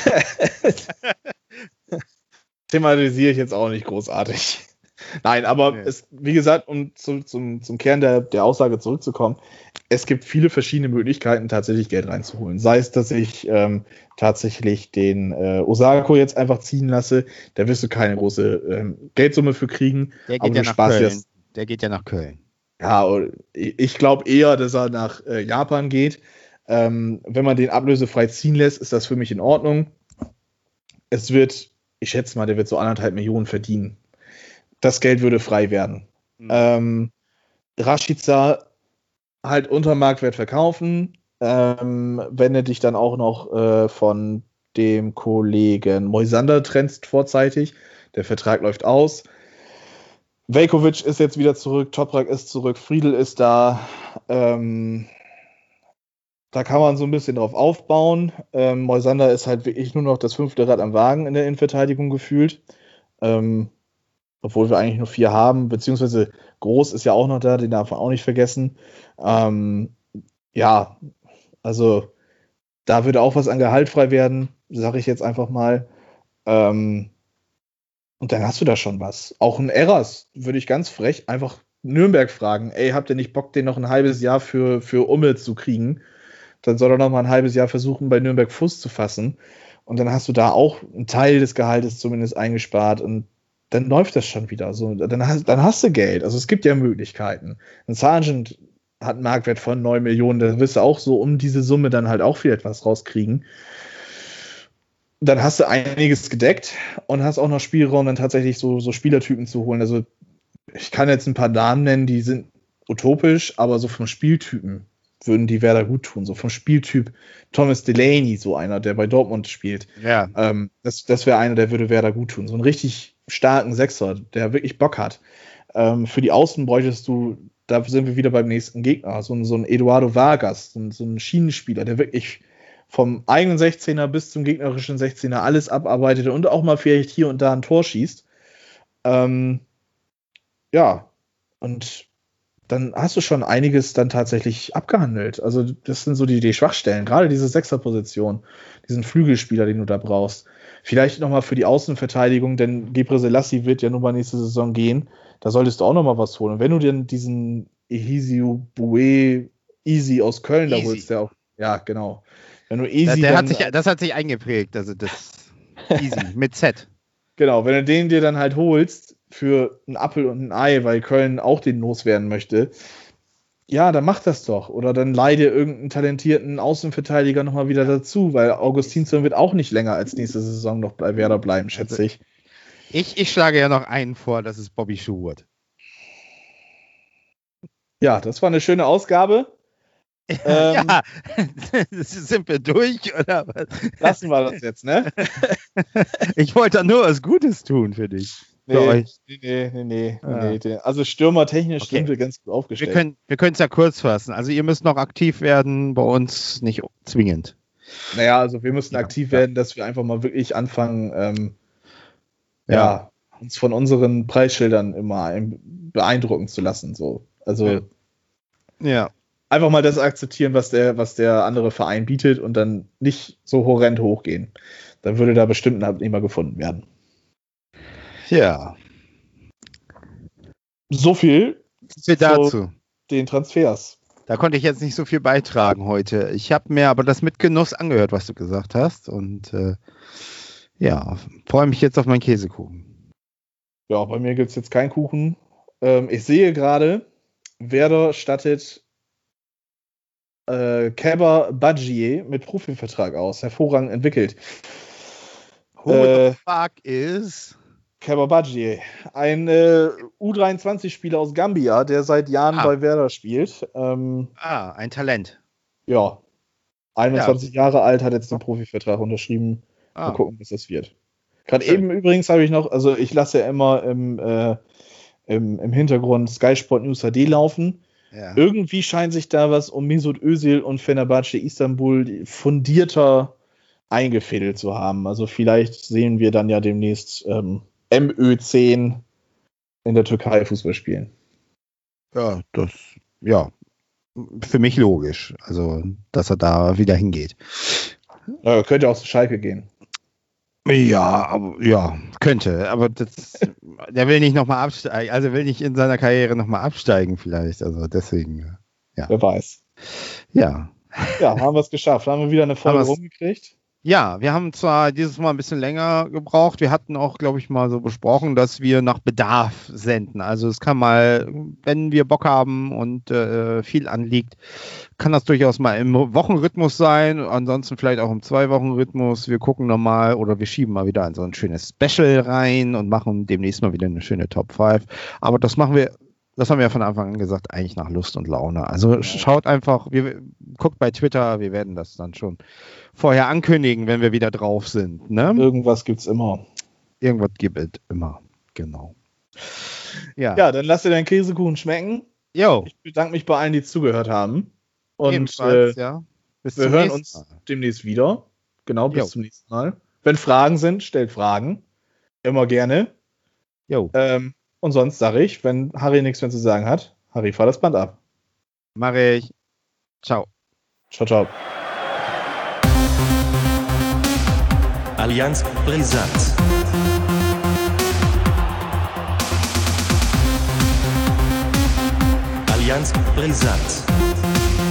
Thematisiere ich jetzt auch nicht großartig. Nein, aber nee. es, wie gesagt, um zu, zum, zum Kern der, der Aussage zurückzukommen, es gibt viele verschiedene Möglichkeiten, tatsächlich Geld reinzuholen. Sei es, dass ich ähm, tatsächlich den äh, Osako jetzt einfach ziehen lasse, da wirst du keine große ähm, Geldsumme für kriegen. Der geht ja nach Köln. Das, der geht ja nach Köln. Ja, ich glaube eher, dass er nach äh, Japan geht. Ähm, wenn man den ablösefrei ziehen lässt, ist das für mich in Ordnung. Es wird, ich schätze mal, der wird so anderthalb Millionen verdienen. Das Geld würde frei werden. Mhm. Ähm, Rashica halt unter Marktwert verkaufen. Ähm, wenn du dich dann auch noch äh, von dem Kollegen Moisander trennst vorzeitig, der Vertrag läuft aus. Veljkovic ist jetzt wieder zurück, Toprak ist zurück, Friedl ist da. Ähm, da kann man so ein bisschen drauf aufbauen. Ähm, Moisander ist halt wirklich nur noch das fünfte Rad am Wagen in der Innenverteidigung gefühlt. Ähm, obwohl wir eigentlich nur vier haben, beziehungsweise Groß ist ja auch noch da, den darf man auch nicht vergessen. Ähm, ja, also da würde auch was an Gehalt frei werden, sage ich jetzt einfach mal. Ähm, Und dann hast du da schon was. Auch ein Eras würde ich ganz frech einfach Nürnberg fragen. Ey, habt ihr nicht Bock, den noch ein halbes Jahr für, für Umme zu kriegen? Dann soll er noch mal ein halbes Jahr versuchen, bei Nürnberg Fuß zu fassen. Und dann hast du da auch einen Teil des Gehaltes zumindest eingespart. Und dann läuft das schon wieder. So, dann, hast, dann hast du Geld. Also es gibt ja Möglichkeiten. Ein Sargent hat einen Marktwert von neun Millionen. Da wirst du auch so um diese Summe dann halt auch wieder etwas rauskriegen. Dann hast du einiges gedeckt und hast auch noch Spielraum, dann tatsächlich so, so Spielertypen zu holen. Also ich kann jetzt ein paar Namen nennen, die sind utopisch, aber so vom Spieltypen würden die Werder gut tun. So vom Spieltyp Thomas Delaney, so einer, der bei Dortmund spielt. Ja. Ähm, das das wäre einer, der würde Werder gut tun. So einen richtig starken Sechser, der wirklich Bock hat. Ähm, für die Außen bräuchtest du, da sind wir wieder beim nächsten Gegner, so ein, so ein Eduardo Vargas, so ein, so ein Schienenspieler, der wirklich vom eigenen sechzehner bis zum gegnerischen sechzehner alles abarbeitet und auch mal vielleicht hier und da ein Tor schießt. Ähm, ja, und dann hast du schon einiges dann tatsächlich abgehandelt. Also das sind so die, die Schwachstellen, gerade diese Sechserposition, diesen Flügelspieler, den du da brauchst. Vielleicht nochmal für die Außenverteidigung, denn Gebre Selassie wird ja nun mal nächste Saison gehen. Da solltest du auch nochmal was holen. Und wenn du dir diesen Ehizio Boué Easy aus Köln Easy. da holst, der auch, ja, genau. Wenn du Easy der, der dann, hat sich, das hat sich eingeprägt, also das Easy mit Z. Genau, wenn du den dir dann halt holst für einen Appel und ein Ei, weil Köln auch den loswerden möchte, ja, dann mach das doch. Oder dann leih dir irgendeinen talentierten Außenverteidiger nochmal wieder dazu, weil Augustinsson wird auch nicht länger als nächste Saison noch bei Werder bleiben, schätze ich. Ich, ich schlage ja noch einen vor, das ist Bobby Schubert. Ja, das war eine schöne Ausgabe. ähm, ja, sind wir durch, oder was? Lassen wir das jetzt, ne? Ich wollte nur was Gutes tun für dich. Nee, für euch. nee, nee, nee, nee, ah. nee. Also stürmertechnisch okay. sind wir ganz gut aufgestellt. Wir können wir können es ja kurz fassen. Also ihr müsst noch aktiv werden, bei uns nicht zwingend. Naja, also wir müssen ja, aktiv ja. werden, dass wir einfach mal wirklich anfangen, ähm, ja. ja, uns von unseren Preisschildern immer beeindrucken zu lassen. So. Also ja. ja. einfach mal das akzeptieren, was der, was der andere Verein bietet und dann nicht so horrend hochgehen. Dann würde da bestimmt ein Abnehmer gefunden werden. Ja. So viel, viel dazu. Den Transfers. Da konnte ich jetzt nicht so viel beitragen heute. Ich habe mir aber das mit Genuss angehört, was du gesagt hast. Und äh, ja, freue mich jetzt auf meinen Käsekuchen. Ja, bei mir gibt es jetzt keinen Kuchen. Ähm, ich sehe gerade, Werder stattet äh, Keber Badjié mit Profivertrag aus. Hervorragend entwickelt. Who äh, the fuck is... Keber Badjié, ein äh, U dreiundzwanzig-Spieler aus Gambia, der seit Jahren ah. bei Werder spielt. Ähm, ah, ein Talent. Ja. einundzwanzig ja. Jahre alt, hat jetzt einen Profivertrag unterschrieben. Ah. Mal gucken, was das wird. Gerade eben übrigens habe ich noch, also ich lasse ja immer im, äh, im, im Hintergrund Sky Sport News H D laufen. Ja. Irgendwie scheint sich da was um Mesut Özil und Fenerbahce Istanbul fundierter eingefädelt zu haben. Also vielleicht sehen wir dann ja demnächst ähm, M Ö zehn in der Türkei Fußball spielen. Ja, das, ja, für mich logisch. Also, dass er da wieder hingeht. Ja, könnte auch zu Schalke gehen. Ja, aber, ja, könnte. Aber das, der will nicht nochmal absteigen. Also will nicht in seiner Karriere nochmal absteigen vielleicht. Also deswegen, ja. Wer weiß. Ja. Ja, haben wir es geschafft. Haben wir wieder eine Folge rumgekriegt. Ja, wir haben zwar dieses Mal ein bisschen länger gebraucht. Wir hatten auch, glaube ich, mal so besprochen, dass wir nach Bedarf senden. Also es kann mal, wenn wir Bock haben und äh, viel anliegt, kann das durchaus mal im Wochenrhythmus sein. Ansonsten vielleicht auch im Zwei-Wochen-Rhythmus. Wir gucken nochmal oder wir schieben mal wieder in so ein schönes Special rein und machen demnächst mal wieder eine schöne Top fünf. Aber das machen wir, das haben wir ja von Anfang an gesagt, eigentlich nach Lust und Laune. Also schaut einfach, wir, guckt bei Twitter, wir werden das dann schon vorher ankündigen, wenn wir wieder drauf sind. Ne? Irgendwas gibt's immer. Irgendwas gibt es immer, genau. Ja. ja, dann lass dir deinen Käsekuchen schmecken. Jo. Ich bedanke mich bei allen, die zugehört haben. Und äh, ja. bis wir hören uns Mal. demnächst wieder. Genau, bis jo. zum nächsten Mal. Wenn Fragen sind, stellt Fragen. Immer gerne. Jo. Ähm, und sonst sage ich, wenn Harry nichts mehr zu sagen hat, Harry, fahr das Band ab. Mach ich. Ciao. Ciao, ciao. Allianz Brisant. Allianz Brisant.